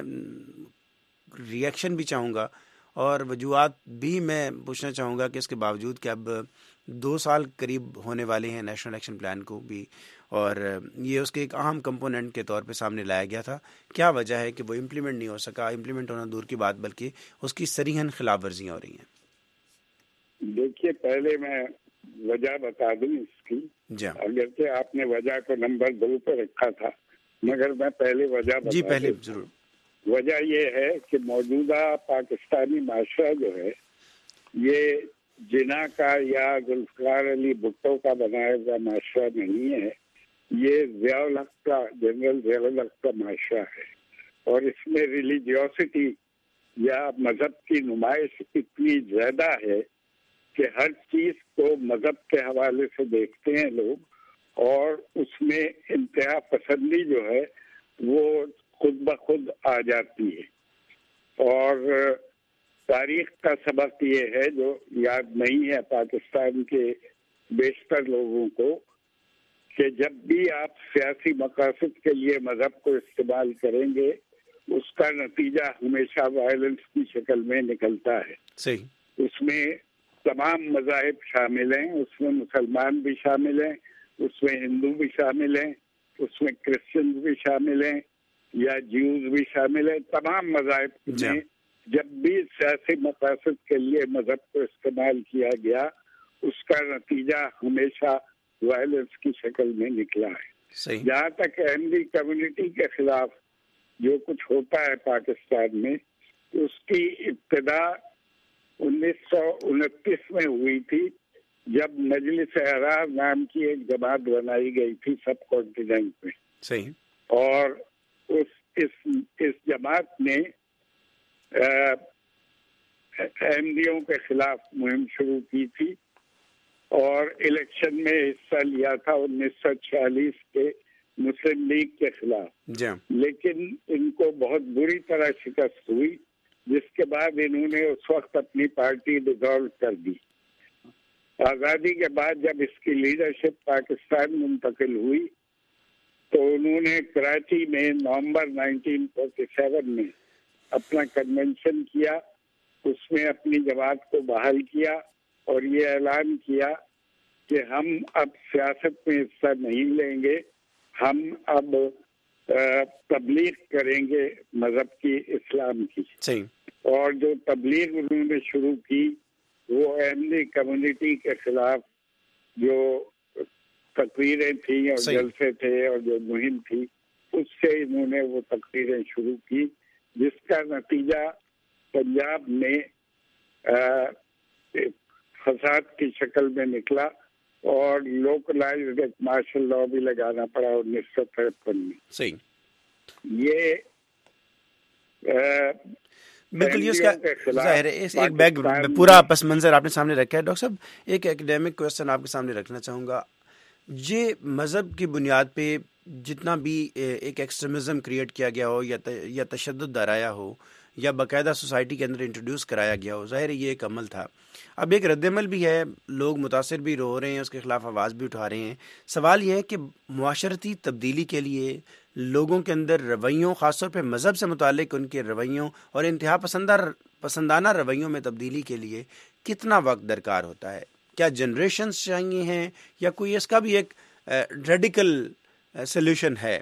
ری ایکشن بھی چاہوں گا اور وجوہات بھی میں پوچھنا چاہوں گا کہ اس کے باوجود کہ اب 2 سال قریب ہونے والے ہیں نیشنل ایکشن پلان کو بھی, اور یہ اس کے ایک اہم کمپوننٹ کے طور پہ سامنے لایا گیا تھا, کیا وجہ ہے کہ وہ امپلیمنٹ نہیں ہو سکا؟ امپلیمنٹ ہونا دور کی بات, بلکہ اس کی صریحاً خلاف ورزیاں ہو رہی ہیں. دیکھیے, پہلے میں وجہ بتا دوں اس کی, اگرچہ آپ نے وجہ کو نمبر 2 پہ رکھا تھا, مگر میں پہلے وجہ بتا دوں. پہلے ضرور. وجہ یہ ہے کہ موجودہ پاکستانی معاشرہ جو ہے یہ जिना का या जुल्फकार अली भुट्टो का बनाया हुआ माशरा नहीं है, ये ज़ियाउल हक का, जनरल ज़ियाउल हक का माशरा है। और इसमें रिलीजियोसिटी या मजहब की नुमाइश इतनी ज्यादा है कि हर चीज को मजहब के हवाले से देखते हैं लोग, और उसमें इंतहा पसंदी जो है वो खुद ब खुद आ जाती है। और तारीख का सबक ये है, जो याद नहीं है पाकिस्तान के बेशतर लोगों को, कि जब भी आप सियासी मकासद के लिए मजहब को इस्तेमाल करेंगे उसका नतीजा हमेशा वायलेंस की शक्ल में निकलता है। सही। उसमें तमाम मज़ाहिब शामिल हैं, उसमें मुसलमान भी शामिल हैं, उसमें हिंदू भी शामिल हैं, उसमें क्रिश्चियन भी शामिल हैं या ज्यूज भी शामिल हैं। तमाम मज़ाहिब में जब भी सियासी मकासद के लिए मजहब को इस्तेमाल किया गया उसका नतीजा हमेशा वायलेंस की शक्ल में निकला है। जहाँ तक अहमदी कम्युनिटी के खिलाफ जो कुछ होता है पाकिस्तान में, उसकी इब्तिदा 1929 में हुई थी, जब मजलिस अहरार नाम की एक जमात बनाई गई थी सब कॉन्टिनेंट में। सही। और इस जमात ने अहमदियों के खिलाफ मुहिम शुरू की थी और इलेक्शन में हिस्सा लिया था 1946 के मुस्लिम लीग के खिलाफ। लेकिन इनको बहुत बुरी तरह शिकस्त हुई, जिसके बाद इन्होंने उस वक्त अपनी पार्टी डिसॉल्व कर दी। आज़ादी के बाद जब इसकी लीडरशिप पाकिस्तान मुंतकिल हुई तो उन्होंने कराची में नवंबर 1947 में अपना कन्वेंशन किया, उसमें अपनी जमात को बहाल किया और ये ऐलान किया कि हम अब सियासत में हिस्सा नहीं लेंगे, हम अब तबलीग करेंगे मजहब की, इस्लाम की। सही। और जो तबलीग उन्होंने शुरू की वो अहमदी कम्युनिटी के खिलाफ जो तकरीरें थी और जलसे थे और जो मुहिम थी, उससे इन्होंने वो तकरीरें शुरू की, जिसका नतीजा पंजाब में फसाद की शक्ल में निकला और लोकलाइज्ड एक मार्शल लॉ भी लगाना पड़ा 1953 में। सही। ये बिल्कुल, ये उसका जाहिर है एक बैग पूरा पस मंजर आपने सामने रखा है। डॉक्टर साहब, एक एकेडमिक क्वेश्चन आपके सामने रखना चाहूँगा। ये मज़हब की बुनियाद पे जितना भी एक एक्सट्रीमिज़म क्रिएट किया गया हो या तशद्दुद डराया हो या बाकायदा सोसाइटी के अंदर इंट्रोड्यूस कराया गया हो, ज़ाहिर है ये एक अमल था। अब एक रद्दमल भी है, लोग मुतासिर भी हो रहे हैं, उसके खिलाफ आवाज़ भी उठा रहे हैं। सवाल यह है कि मुआशरती तब्दीली के लिए लोगों के अंदर रवैयों, ख़ासतौर पर मज़हब से मुतालिक उनके रवैयों और इंतहा पसंदाना रवैयों में तब्दीली के लिए कितना वक्त दरकार होता है? क्या जनरेशन्स चाहिए हैं या कोई इसका भी एक रेडिकल सोल्यूशन है?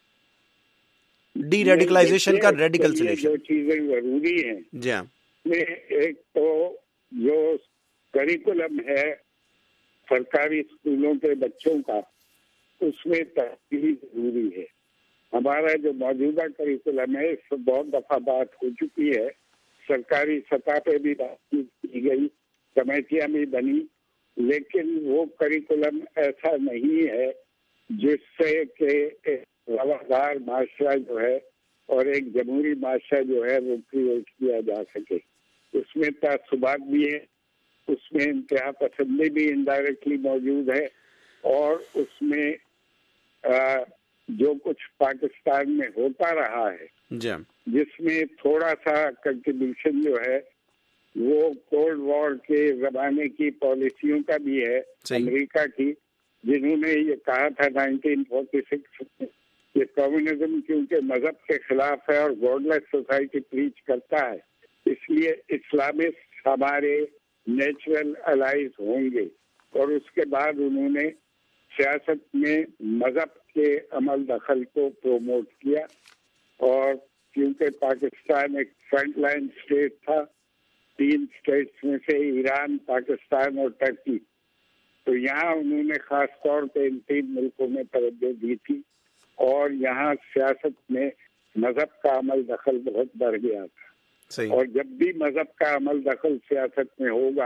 डी रेडिकलाइजेशन का रेडिकल सोल्यूशन। जो चीजें जरूरी हैं जी हाँ, एक तो जो करिकुलम है सरकारी स्कूलों के बच्चों का, उसमें तब्दीली जरूरी है। हमारा जो मौजूदा करिकुलम है, इस पर बहुत दफा बात हो चुकी है, सरकारी सतह पे भी बातचीत की गई, कमेटियां भी बनी, लेकिन वो करिकुलम ऐसा नहीं है जिससे कि रवादार माशरा जो है और एक जमहूरी माशरा जो है वो क्रिएट किया जा सके। उसमें तासुबात भी है, उसमें इंतहा पसंदी भी इनडायरेक्टली मौजूद है, और उसमें जो कुछ पाकिस्तान में होता रहा है जिसमें थोड़ा सा कंट्रीब्यूशन जो है वो कोल्ड वॉर के जमाने की पॉलिसियों का भी है, अमेरिका की, जिन्होंने ये कहा था 1946 में कि कम्युनिज्म क्योंकि मजहब के खिलाफ है और गॉडलेस सोसाइटी प्रीच करता है, इसलिए इस्लामिस्ट हमारे नेचुरल अलाइज होंगे। और उसके बाद उन्होंने सियासत में मजहब के अमल दखल को प्रोमोट किया, और क्योंकि पाकिस्तान एक फ्रंट लाइन स्टेट था, 3 स्टेट्स में से ईरान, पाकिस्तान और टर्की, तो यहाँ उन्होंने खास तौर पे इन 3 मुल्कों में तवज्जो दी थी, और यहाँ सियासत में मजहब का अमल दखल बहुत बढ़ गया था। और जब भी मजहब का अमल दखल सियासत में होगा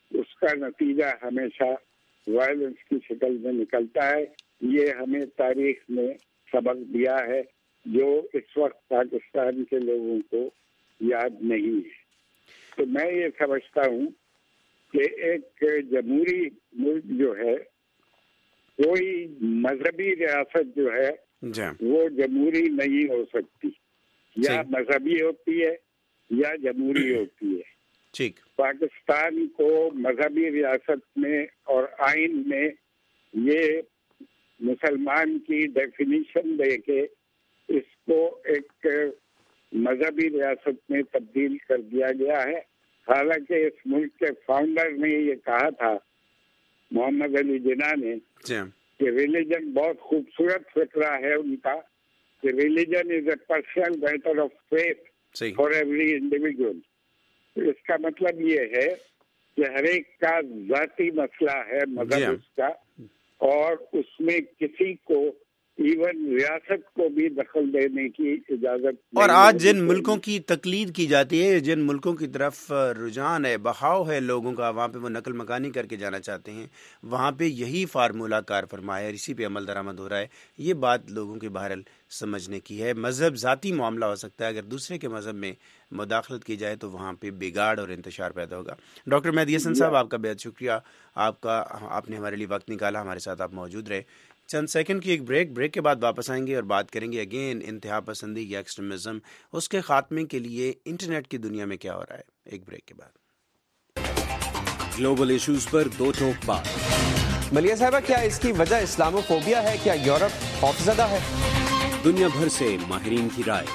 اس کا نتیجہ ہمیشہ وائلنس کی شکل میں نکلتا ہے. یہ ہمیں تاریخ نے سبق دیا ہے جو اس وقت پاکستان کے لوگوں کو یاد نہیں ہے. تو میں یہ سمجھتا ہوں کہ ایک جمہوری ملک جو ہے، کوئی مذہبی ریاست جو ہے وہ جمہوری نہیں ہو سکتی. یا مذہبی ہوتی ہے یا جمہوری ہوتی ہے. ٹھیک. پاکستان کو مذہبی ریاست میں اور آئین میں یہ مسلمان کی ڈیفینیشن دے کے اس کو ایک مذہبی ریاست میں تبدیل کر دیا گیا ہے. حالانکہ اس ملک کے فاؤنڈر نے یہ کہا تھا، محمد علی جناح نے، کہ ریلیجن بہت خوبصورت فکرہ ہے ان کا، کہ religion is a personal matter of faith for every individual. اس کا مطلب یہ ہے کہ ہر ایک کا ذاتی مسئلہ ہے مذہب اس کا، اور اس میں کسی کو ایون ریاست کو بھی دخل دینے کی اجازت. اور آج جن ملکوں کی تقلید کی جاتی ہے، جن ملکوں کی طرف رجحان ہے، بہاؤ ہے لوگوں کا، وہاں پہ وہ نقل مکانی کر کے جانا چاہتے ہیں، وہاں پہ یہی فارمولہ کار فرما ہے، اسی پہ عمل درآمد ہو رہا ہے. یہ بات لوگوں کے بہرحال سمجھنے کی ہے. مذہب ذاتی معاملہ ہو سکتا ہے، اگر دوسرے کے مذہب میں مداخلت کی جائے تو وہاں پہ بگاڑ اور انتشار پیدا ہوگا. ڈاکٹر مہدی حسن صاحب، آپ کا بہت شکریہ، آپ نے ہمارے لیے وقت نکالا، ہمارے ساتھ آپ موجود رہے. چند سیکنڈ کی ایک بریک کے بعد واپس آئیں گے اور بات کریں گے اگین انتہا پسندی یا ایکسٹریمزم، اس کے خاتمے کے لیے انٹرنیٹ کی دنیا میں کیا ہو رہا ہے. ایک بریک کے بعد گلوبل ایشوز پر دو ٹوک بات. ملیہ صاحبہ، کیا اس کی وجہ اسلاموفوبیا ہے؟ کیا یورپ خوفزدہ ہے؟ دنیا بھر سے ماہرین کی رائے.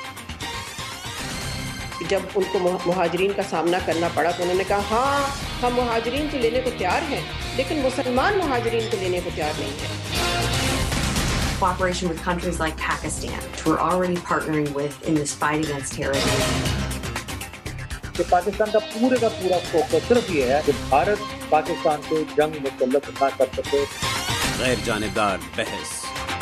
جب ان کو مہاجرین کا سامنا کرنا پڑا تو انہوں نے کہا ہاں ہم مہاجرین تو لینے کو تیار ہیں، لیکن مسلمان مہاجرین کو لینے کو تیار نہیں ہیں. Cooperation with countries like Pakistan, which we're already partnering with in this fight against terrorism. کہ پاکستان کا پورا فوکس صرف یہ ہے کہ بھارت پاکستان کو جنگ مسلط نہ کر سکے. غیر جانبدار بحث.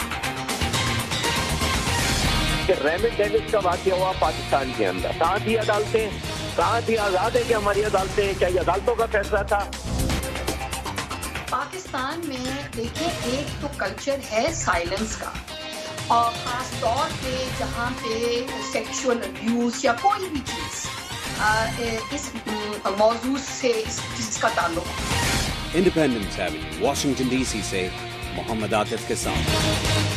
ریمٹ ڈیوس کا واقعہ ہوا پاکستان کے اندر، کہاں تھی عدالتیں، کہاں تھی آزاد ہے کہ ہماری عدالتیں، کیا یہ عدالتوں کا فیصلہ تھا؟ پاکستان میں دیکھیں ایک تو کلچر ہے سائلنس کا، اور خاص طور پہ جہاں پہ سیکشول ابیوز یا کوئی بھی چیز اس موضوع سے اس چیز کا تعلق ہے. Independence avenue, Washington D C سے محمد عاطف کے ساتھ.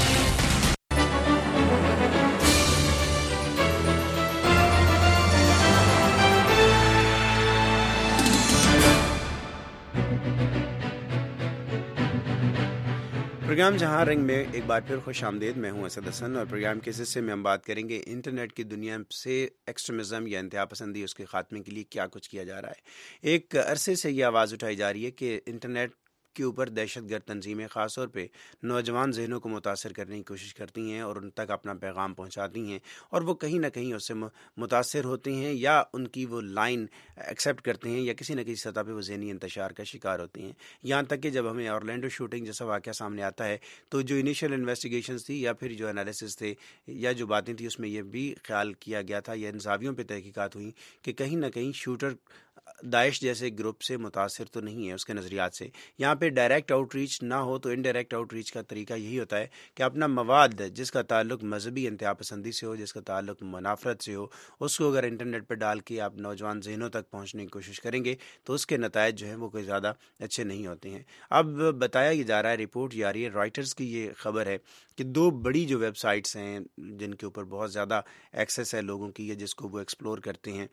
پروگرام جہاں رنگ میں ایک بار پھر خوش آمدید. میں ہوں اسد حسن، اور پروگرام کے حصے میں ہم بات کریں گے انٹرنیٹ کی دنیا سے ایکسٹریمزم یا انتہا پسندی، اس کے خاتمے کے لیے کیا کچھ کیا جا رہا ہے. ایک عرصے سے یہ آواز اٹھائی جا رہی ہے کہ انٹرنیٹ کے اوپر دہشت گرد تنظیمیں خاص طور پہ نوجوان ذہنوں کو متاثر کرنے کی کوشش کرتی ہیں اور ان تک اپنا پیغام پہنچاتی ہیں، اور وہ کہیں نہ کہیں اس سے متاثر ہوتے ہیں یا ان کی وہ لائن ایکسیپٹ کرتے ہیں یا کسی نہ کسی سطح پہ وہ ذہنی انتشار کا شکار ہوتے ہیں. یہاں تک کہ جب ہمیں اورلینڈو شوٹنگ جیسا واقعہ سامنے آتا ہے تو جو انیشیل انویسٹیگیشنز تھی یا پھر جو انالیسس تھے یا جو باتیں تھیں، اس میں یہ بھی خیال کیا گیا تھا یا ان زاویوں پہ تحقیقات ہوئی کہ کہیں نہ کہیں شوٹر داعش جیسے گروپ سے متاثر تو نہیں ہے اس کے نظریات سے. یہاں پہ ڈائریکٹ آؤٹ ریچ نہ ہو تو انڈائریکٹ آؤٹ ریچ کا طریقہ یہی ہوتا ہے کہ اپنا مواد جس کا تعلق مذہبی انتہا پسندی سے ہو، جس کا تعلق منافرت سے ہو، اس کو اگر انٹرنیٹ پہ ڈال کے آپ نوجوان ذہنوں تک پہنچنے کی کوشش کریں گے تو اس کے نتائج جو ہیں وہ کوئی زیادہ اچھے نہیں ہوتے ہیں. اب بتایا یہ جا رہا ہے، رپورٹ جاری ہے، رائٹرز کی یہ خبر ہے کہ دو بڑی جو ویب سائٹس ہیں جن کے اوپر بہت زیادہ ایکسیس ہے لوگوں کی، جس کو وہ ایکسپلور کرتے ہیں،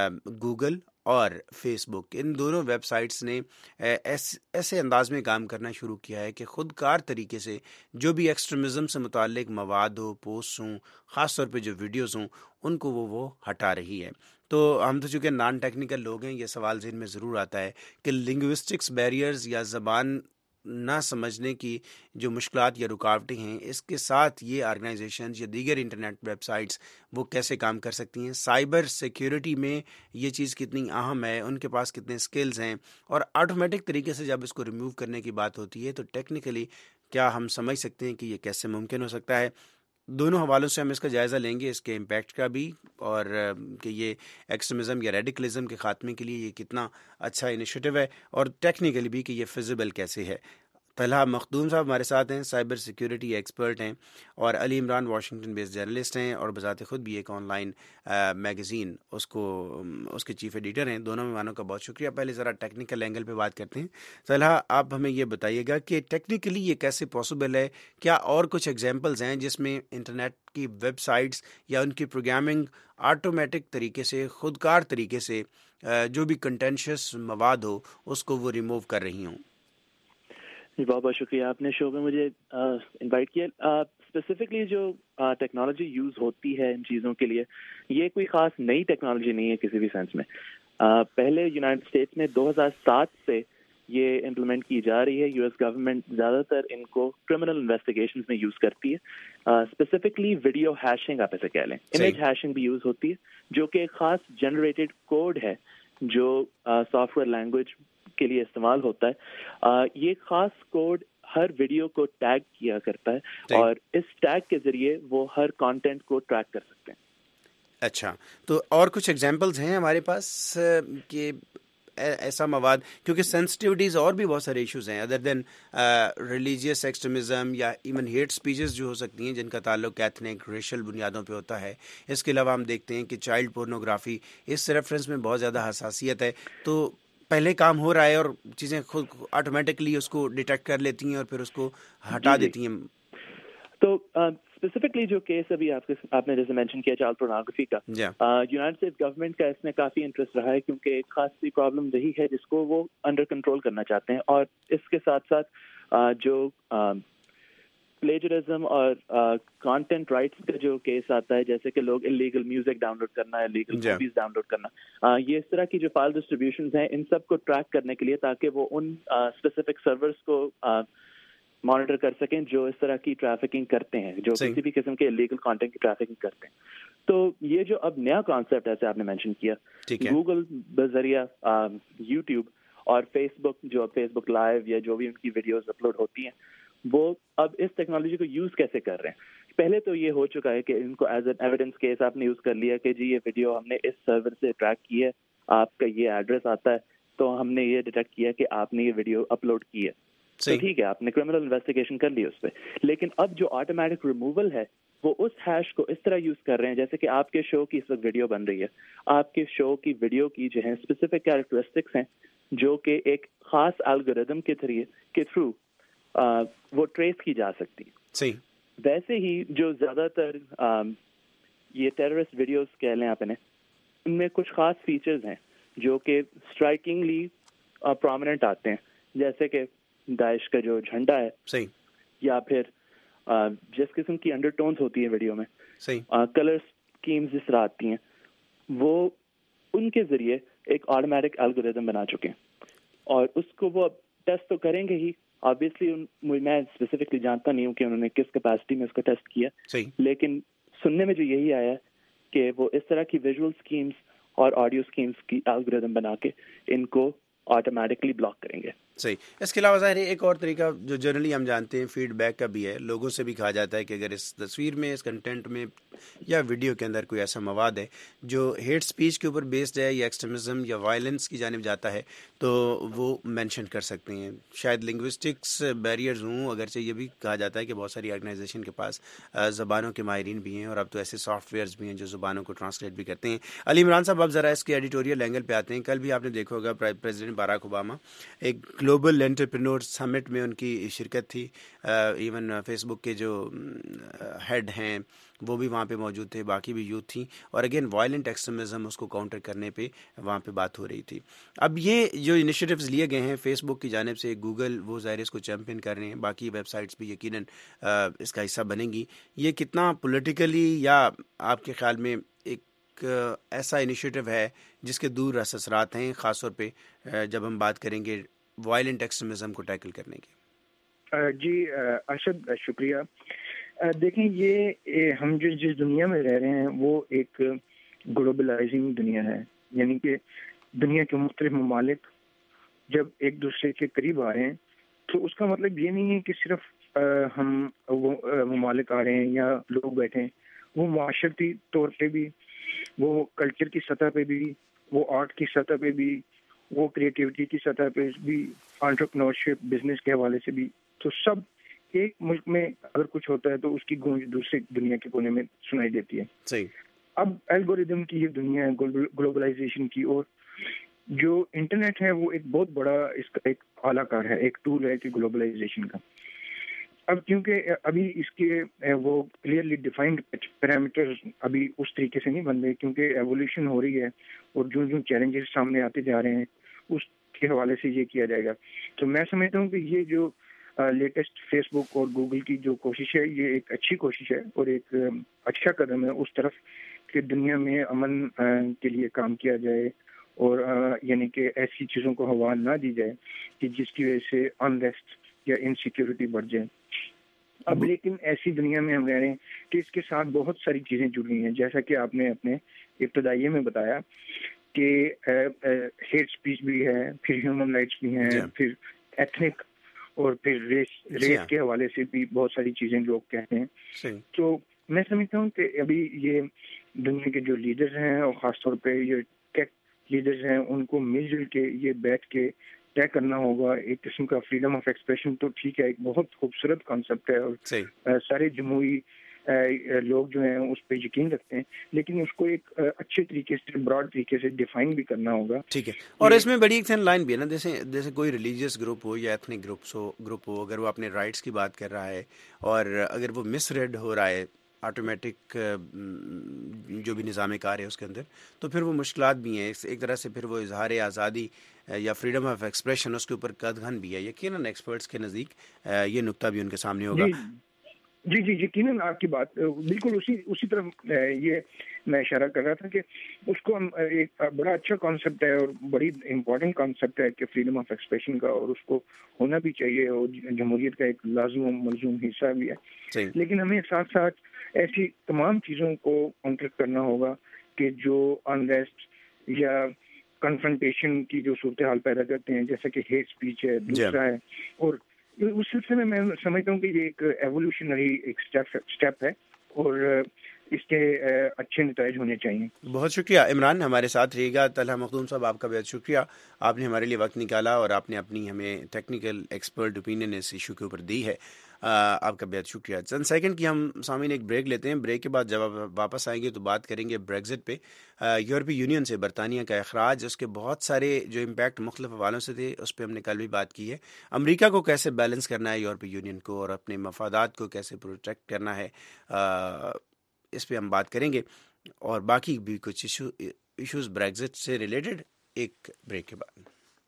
گوگل اور فیس بک، ان دونوں ویب سائٹس نے ایسے انداز میں کام کرنا شروع کیا ہے کہ خود کار طریقے سے جو بھی ایکسٹریمزم سے متعلق مواد ہو، پوسٹ ہوں، خاص طور پہ جو ویڈیوز ہوں، ان کو وہ ہٹا رہی ہے. تو ہم تو چونکہ نان ٹیکنیکل لوگ ہیں، یہ سوال ذہن میں ضرور آتا ہے کہ لنگوسٹکس بیریئرز یا زبان نہ سمجھنے کی جو مشکلات یا رکاوٹیں ہیں، اس کے ساتھ یہ آرگنائزیشنز یا دیگر انٹرنیٹ ویب سائٹس وہ کیسے کام کر سکتی ہیں، سائبر سیکیورٹی میں یہ چیز کتنی اہم ہے، ان کے پاس کتنے سکلز ہیں، اور آٹومیٹک طریقے سے جب اس کو ریموو کرنے کی بات ہوتی ہے تو ٹیکنیکلی کیا ہم سمجھ سکتے ہیں کہ یہ کیسے ممکن ہو سکتا ہے. دونوں حوالوں سے ہم اس کا جائزہ لیں گے، اس کے امپیکٹ کا بھی، اور کہ یہ ایکسٹریمزم یا ریڈیکلزم کے خاتمے کے لیے یہ کتنا اچھا انیشیٹو ہے، اور ٹیکنیکلی بھی کہ یہ فیزیبل کیسے ہے۔ طلحہ مخدوم صاحب ہمارے ساتھ ہیں، سائبر سیکیورٹی ایکسپرٹ ہیں، اور Ali Imran Washington based journalist ہیں، اور بذات خود بھی ایک آن لائن میگزین اس کے چیف ایڈیٹر ہیں۔ دونوں مہمانوں کا بہت شکریہ۔ پہلے ذرا ٹیکنیکل اینگل پہ بات کرتے ہیں۔ طلحہ، آپ ہمیں یہ بتائیے گا کہ ٹیکنیکلی یہ کیسے پاسبل ہے؟ کیا اور کچھ ایگزامپلز ہیں جس میں انٹرنیٹ کی ویب سائٹس یا ان کی پروگرامنگ آٹومیٹک طریقے سے، خودکار طریقے سے جو بھی کنٹینشیس مواد ہو اس کو وہ ریموو کر رہی ہوں؟ جی بہت بہت شکریہ، آپ نے شو میں مجھے انوائٹ کیا۔ اسپیسیفکلی جو ٹیکنالوجی یوز ہوتی ہے ان چیزوں کے لیے، یہ کوئی خاص نئی ٹیکنالوجی نہیں ہے کسی بھی سینس میں۔ پہلے یونائٹڈ اسٹیٹس میں 2007 سے یہ امپلیمنٹ کی جا رہی ہے۔ یو ایس گورنمنٹ زیادہ تر ان کو کرمنل انویسٹیگیشنز میں یوز کرتی ہے۔ اسپیسیفکلی ویڈیو ہیشنگ آپ اسے کہہ لیں، امیج ہیشنگ بھی یوز ہوتی ہے، جو کہ ایک خاص جنریٹڈ کوڈ ہے جو سافٹ ویئر لینگویج کے لیے استعمال ہوتا ہے۔ یہ خاص کوڈ ہر ویڈیو کو ٹیگ کیا کرتا ہے، اور اس ٹیگ کے ذریعے وہ ہر کانٹینٹ کو ٹریک کر سکتے ہیں۔ اچھا، تو اور کچھ ایگزامپلز ہیں ہمارے پاس کہ ایسا مواد، کیونکہ سینسٹیوٹیز اور بھی بہت سارے ایشوز ہیں ادر دین ریلیجیس ایکسٹریمزم یا ایون ہیٹ سپیچز جو ہو سکتی ہیں جن کا تعلق ایتھنک ریشل بنیادوں پہ ہوتا ہے۔ اس کے علاوہ ہم دیکھتے ہیں کہ چائلڈ پورنوگرافی، اس ریفرنس میں بہت زیادہ حساسیت ہے، تو پہلے کام ہو رہا ہے اور چیزیں خود آٹومیٹکلی اس کو ڈیٹیکٹ کر لیتی ہیں اور پھر اس کو ہٹا دیتی ہیں۔ تو اسپیسیفکلی جو کیس ابھی آپ نے جیسے مینشن کیا چائلڈ پورنوگرافی کا، یونائٹڈ اسٹیٹس گورنمنٹ کا اس میں کافی انٹرسٹ رہا ہے، کیونکہ ایک خاص سی پرابلم رہی ہے جس کو وہ انڈر کنٹرول کرنا چاہتے ہیں۔ اور اس کے ساتھ ساتھ جو پلیجرزم اور کانٹینٹ رائٹس کا جو کیس آتا ہے، جیسے کہ لوگ انلیگل میوزک ڈاؤن لوڈ کرنا، انلیگل موویز ڈاؤن لوڈ کرنا، یہ اس طرح کی جو فائل ڈسٹریبیوشنز ہیں، ان سب کو ٹریک کرنے کے لیے تاکہ وہ ان اسپیسیفک سرورز کو مانیٹر کر سکیں جو اس طرح کی ٹریفکنگ کرتے ہیں، جو کسی بھی قسم کے انلیگل کانٹینٹ کی ٹریفکنگ کرتے ہیں۔ تو یہ جو اب نیا کانسیپٹ ایسے آپ نے مینشن کیا، گوگل بذریعہ یوٹیوب اور فیس بک، جو فیس بک لائیو یا جو بھی ان کی ویڈیوز اپلوڈ ہوتی ہیں، وہ اب اس ٹیکنالوجی کو یوز کیسے کر رہے ہیں؟ پہلے تو یہ ہو چکا ہے کہ ان کو ایز این ایویڈنس کیس آپ نے یوز کر لیا کہ جی یہ ویڈیو ہم نے اس سرور سے ٹریک کی ہے، آپ کا یہ ایڈریس آتا ہے، تو ہم نے یہ ڈیٹیکٹ کیا کہ آپ نے یہ ویڈیو اپلوڈ کی ہے، تو ٹھیک ہے، آپ نے کرمنل انویسٹیگیشن کر لی اس پہ۔ لیکن اب جو آٹومیٹک ریموول ہے، وہ اس ہیش کو اس طرح یوز کر رہے ہیں جیسے کہ آپ کے شو کی اس وقت ویڈیو بن رہی ہے، آپ کے شو کی ویڈیو کی جو ہے اسپیسیفک کیریکٹرسٹکس ہیں جو کہ ایک خاص الگوریدم کے تھرو وہ ٹریس کی جا سکتی ہے۔ صحیح۔ ویسے ہی جو زیادہ تر یہ ٹیررسٹ ویڈیوز کہہ لیں آپ انہیں، ان میں کچھ خاص فیچرز ہیں جو کہ اسٹرائکنگلی پرومیننٹ آتے ہیں، جیسے کہ داعش کا جو جھنڈا ہے، صحیح، یا پھر جس قسم کی انڈر ٹونز ہوتی ہیں ویڈیو میں، صحیح، کلر اسکیمز جس طرح آتی ہیں، وہ ان کے ذریعے ایک آٹومیٹک الگوریدم بنا چکے ہیں، اور اس کو وہ ٹیسٹ تو کریں گے ہی۔ آبویسلی میں اسپیسیفکلی جانتا نہیں ہوں کہ انہوں نے کس کیپیسٹی میں اس کو ٹیسٹ کیا، لیکن سننے میں جو یہی آیا ہے کہ وہ اس طرح کی ویژول اسکیمز اور آڈیو اسکیمز کی الگوریدم بنا کے ان کو آٹومیٹکلی بلاک کریں گے۔ صحیح۔ اس کے علاوہ ظاہر ہے ایک اور طریقہ جو جنرلی ہم جانتے ہیں فیڈ بیک کا بھی ہے، لوگوں سے بھی کہا جاتا ہے کہ اگر اس تصویر میں، اس کنٹینٹ میں یا ویڈیو کے اندر کوئی ایسا مواد ہے جو ہیٹ سپیچ کے اوپر بیسڈ ہے یا ایکسٹریمزم یا وائلنس کی جانب جاتا ہے تو وہ مینشن کر سکتے ہیں۔ شاید لنگوسٹکس بیریئرز ہوں، اگرچہ یہ بھی کہا جاتا ہے کہ بہت ساری آرگنائزیشن کے پاس زبانوں کے ماہرین بھی ہیں، اور اب تو ایسے سافٹ ویئرز بھی ہیں جو زبانوں کو ٹرانسلیٹ بھی کرتے ہیں۔ علی عمران صاحب، اب ذرا اس کے ایڈیٹوریل اینگل پہ آتے ہیں۔ کل بھی آپ نے دیکھا ہوگا پریزیڈنٹ باراک اوباما، ایک گلوبل انٹرپرینور سمٹ میں ان کی شرکت تھی، ایون فیس بک کے جو ہیڈ ہیں وہ بھی وہاں پہ موجود تھے، باقی بھی یوتھ تھیں، اور اگین وائلنٹ ایکسٹریمزم اس کو کاؤنٹر کرنے پہ وہاں پہ بات ہو رہی تھی۔ اب یہ جو انیشیٹوز لیے گئے ہیں فیس بک کی جانب سے، گوگل وہ ظاہر اس کو چیمپئن کر رہے ہیں، باقی ویب سائٹس بھی یقیناً اس کا حصہ بنیں گی۔ یہ کتنا پولیٹیکلی یا آپ کے خیال میں ایک ایسا انیشیٹو ہے جس کے دور رس اثرات ہیں، خاص طور پہ جب ہم بات کریں گے وائلنٹ ایکسٹریمزم کو ٹیکل کرنے کی؟ جی ارشد، شکریہ۔ دیکھیں، یہ ہم جو جس دنیا میں رہ رہے ہیں وہ ایک گلوبلائزنگ دنیا ہے، یعنی کہ دنیا کے مختلف ممالک جب ایک دوسرے کے قریب آ رہے ہیں تو اس کا مطلب یہ نہیں ہے کہ صرف ہم وہ ممالک آ رہے ہیں یا لوگ بیٹھے ہیں، وہ معاشرتی طور پہ بھی، وہ کلچر کی سطح پہ بھی، وہ آرٹ کی سطح پہ بھی، وہ کریٹیوٹی کی سطح پہ بھی، انٹرپرینورشپ بزنس کے حوالے سے بھی، تو سب ایک ملک میں اگر کچھ ہوتا ہے تو اس کی گونج دوسرے دنیا کے کونے میں سنائی دیتی ہے. صحیح. اب الگوریدم کی یہ دنیا ہے گلوبلائزیشن کی، اور جو انٹرنیٹ ہے وہ ایک بہت بڑا اس کا ایک اعلیٰ کار ہے، ایک ٹول ہے کہ گلوبلائزیشن کا. اب کیونکہ ابھی اس کے وہ کلیئرلی ڈیفائنڈ پیرامیٹر ابھی اس طریقے سے نہیں بن رہے، کیونکہ ایولیوشن ہو رہی ہے اور جو چیلنجز سامنے آتے جا رہے ہیں اس کے حوالے سے یہ کیا جائے گا. تو میں سمجھتا ہوں کہ یہ جو لیٹسٹ فیس بک اور گوگل کی جو کوشش ہے یہ ایک اچھی کوشش ہے اور ایک اچھا قدم ہے اس طرف کہ دنیا میں امن کے لیے کام کیا جائے، اور یعنی کہ ایسی چیزوں کو ہوا نہ دی جائے کہ جس کی وجہ سے انریسٹ یا انسیکیورٹی بڑھ جائے. اب لیکن ایسی دنیا میں ہم رہ رہے ہیں کہ اس کے ساتھ بہت ساری چیزیں جڑی ہیں، جیسا کہ آپ نے اپنے ابتدائیے میں بتایا کہ ہیٹ اسپیچ بھی ہے، پھر ہیومن رائٹس بھی ہیں، پھر ایتھنک اور پھر ریس کے حوالے سے بھی بہت ساری چیزیں لوگ کہتے ہیں. تو میں سمجھتا ہوں کہ ابھی یہ دنیا کے جو لیڈرز ہیں اور خاص طور پہ یہ ٹیک لیڈرز ہیں ان کو مل جل کے یہ بیٹھ کے طے کرنا ہوگا. ایک قسم کا فریڈم آف ایکسپریشن تو ٹھیک ہے، ایک بہت خوبصورت کانسیپٹ ہے اور سارے جمہوری لوگ جو ہیں اس پہ یقین رکھتے ہیں، لیکن اس کو ایک اچھے طریقے سے براڈ طریقے سے ڈیفائن بھی کرنا ہوگا. ٹھیک ہے. اور اس میں بڑی ایک تھن لائن بھی ہے نا، جیسے کوئی ریلیجیس گروپ ہو یا ایتھنک گروپ ہو، اگر وہ اپنے رائٹس کی بات کر رہا ہے اور اگر وہ مس ریڈ ہو رہا ہے آٹومیٹک جو بھی نظام کار ہے اس کے اندر، تو پھر وہ مشکلات بھی ہیں. ایک طرح سے پھر وہ اظہار آزادی یا فریڈم آف ایکسپریشن اس کے اوپر قدغن بھی ہے. یقیناً ایکسپرٹس کے نزدیک یہ نقطہ بھی ان کے سامنے ہوگا. جی یقیناً آپ کی بات بالکل اسی طرف یہ میں اشارہ کر رہا تھا کہ اس کو ہم ایک بڑا اچھا کانسیپٹ ہے اور بڑی امپورٹنٹ کانسیپٹ ہے کہ فریڈم آف ایکسپریشن کا، اور اس کو ہونا بھی چاہیے اور جمہوریت کا ایک لازم و ملزوم حصہ بھی ہے. لیکن ہمیں ساتھ ساتھ ایسی تمام چیزوں کو کاؤنٹر کرنا ہوگا کہ جو انریسٹ یا کنفرنٹیشن کی جو صورتحال پیدا کرتے ہیں، جیسا کہ ہیٹ اسپیچ ہے، دوسرا ہے. اور اس سلسلے میں سمجھتا ہوں کہ یہ ایک ایولیوشنری ایک اسٹیپ ہے اور اس کے اچھے نتائج ہونے چاہیے. بہت شکریہ عمران، ہمارے ساتھ رہیے گا. طلحہ مخدوم صاحب آپ کا بہت شکریہ، آپ نے ہمارے لیے وقت نکالا اور آپ نے اپنی ہمیں ٹیکنیکل ایکسپرٹ اوپینین اس ایشو کے اوپر دی ہے. آپ کا بہت شکریہ. چند سیکنڈ کی ہم سامعین ایک بریک لیتے ہیں. بریک کے بعد جب آپ واپس آئیں گے تو بات کریں گے بریگزٹ پہ. یورپی یونین سے برطانیہ کا اخراج، اس کے بہت سارے جو امپیکٹ مختلف حوالوں سے تھے اس پہ ہم نے کل بھی بات کی ہے. امریکہ کو کیسے بیلنس کرنا ہے یورپی یونین کو، اور اپنے مفادات کو کیسے پروٹیکٹ کرنا ہے، اس پہ ہم بات کریں گے. اور باقی بھی کچھ ایشوز بریگزٹ سے ریلیٹڈ ایک بریک کے بعد.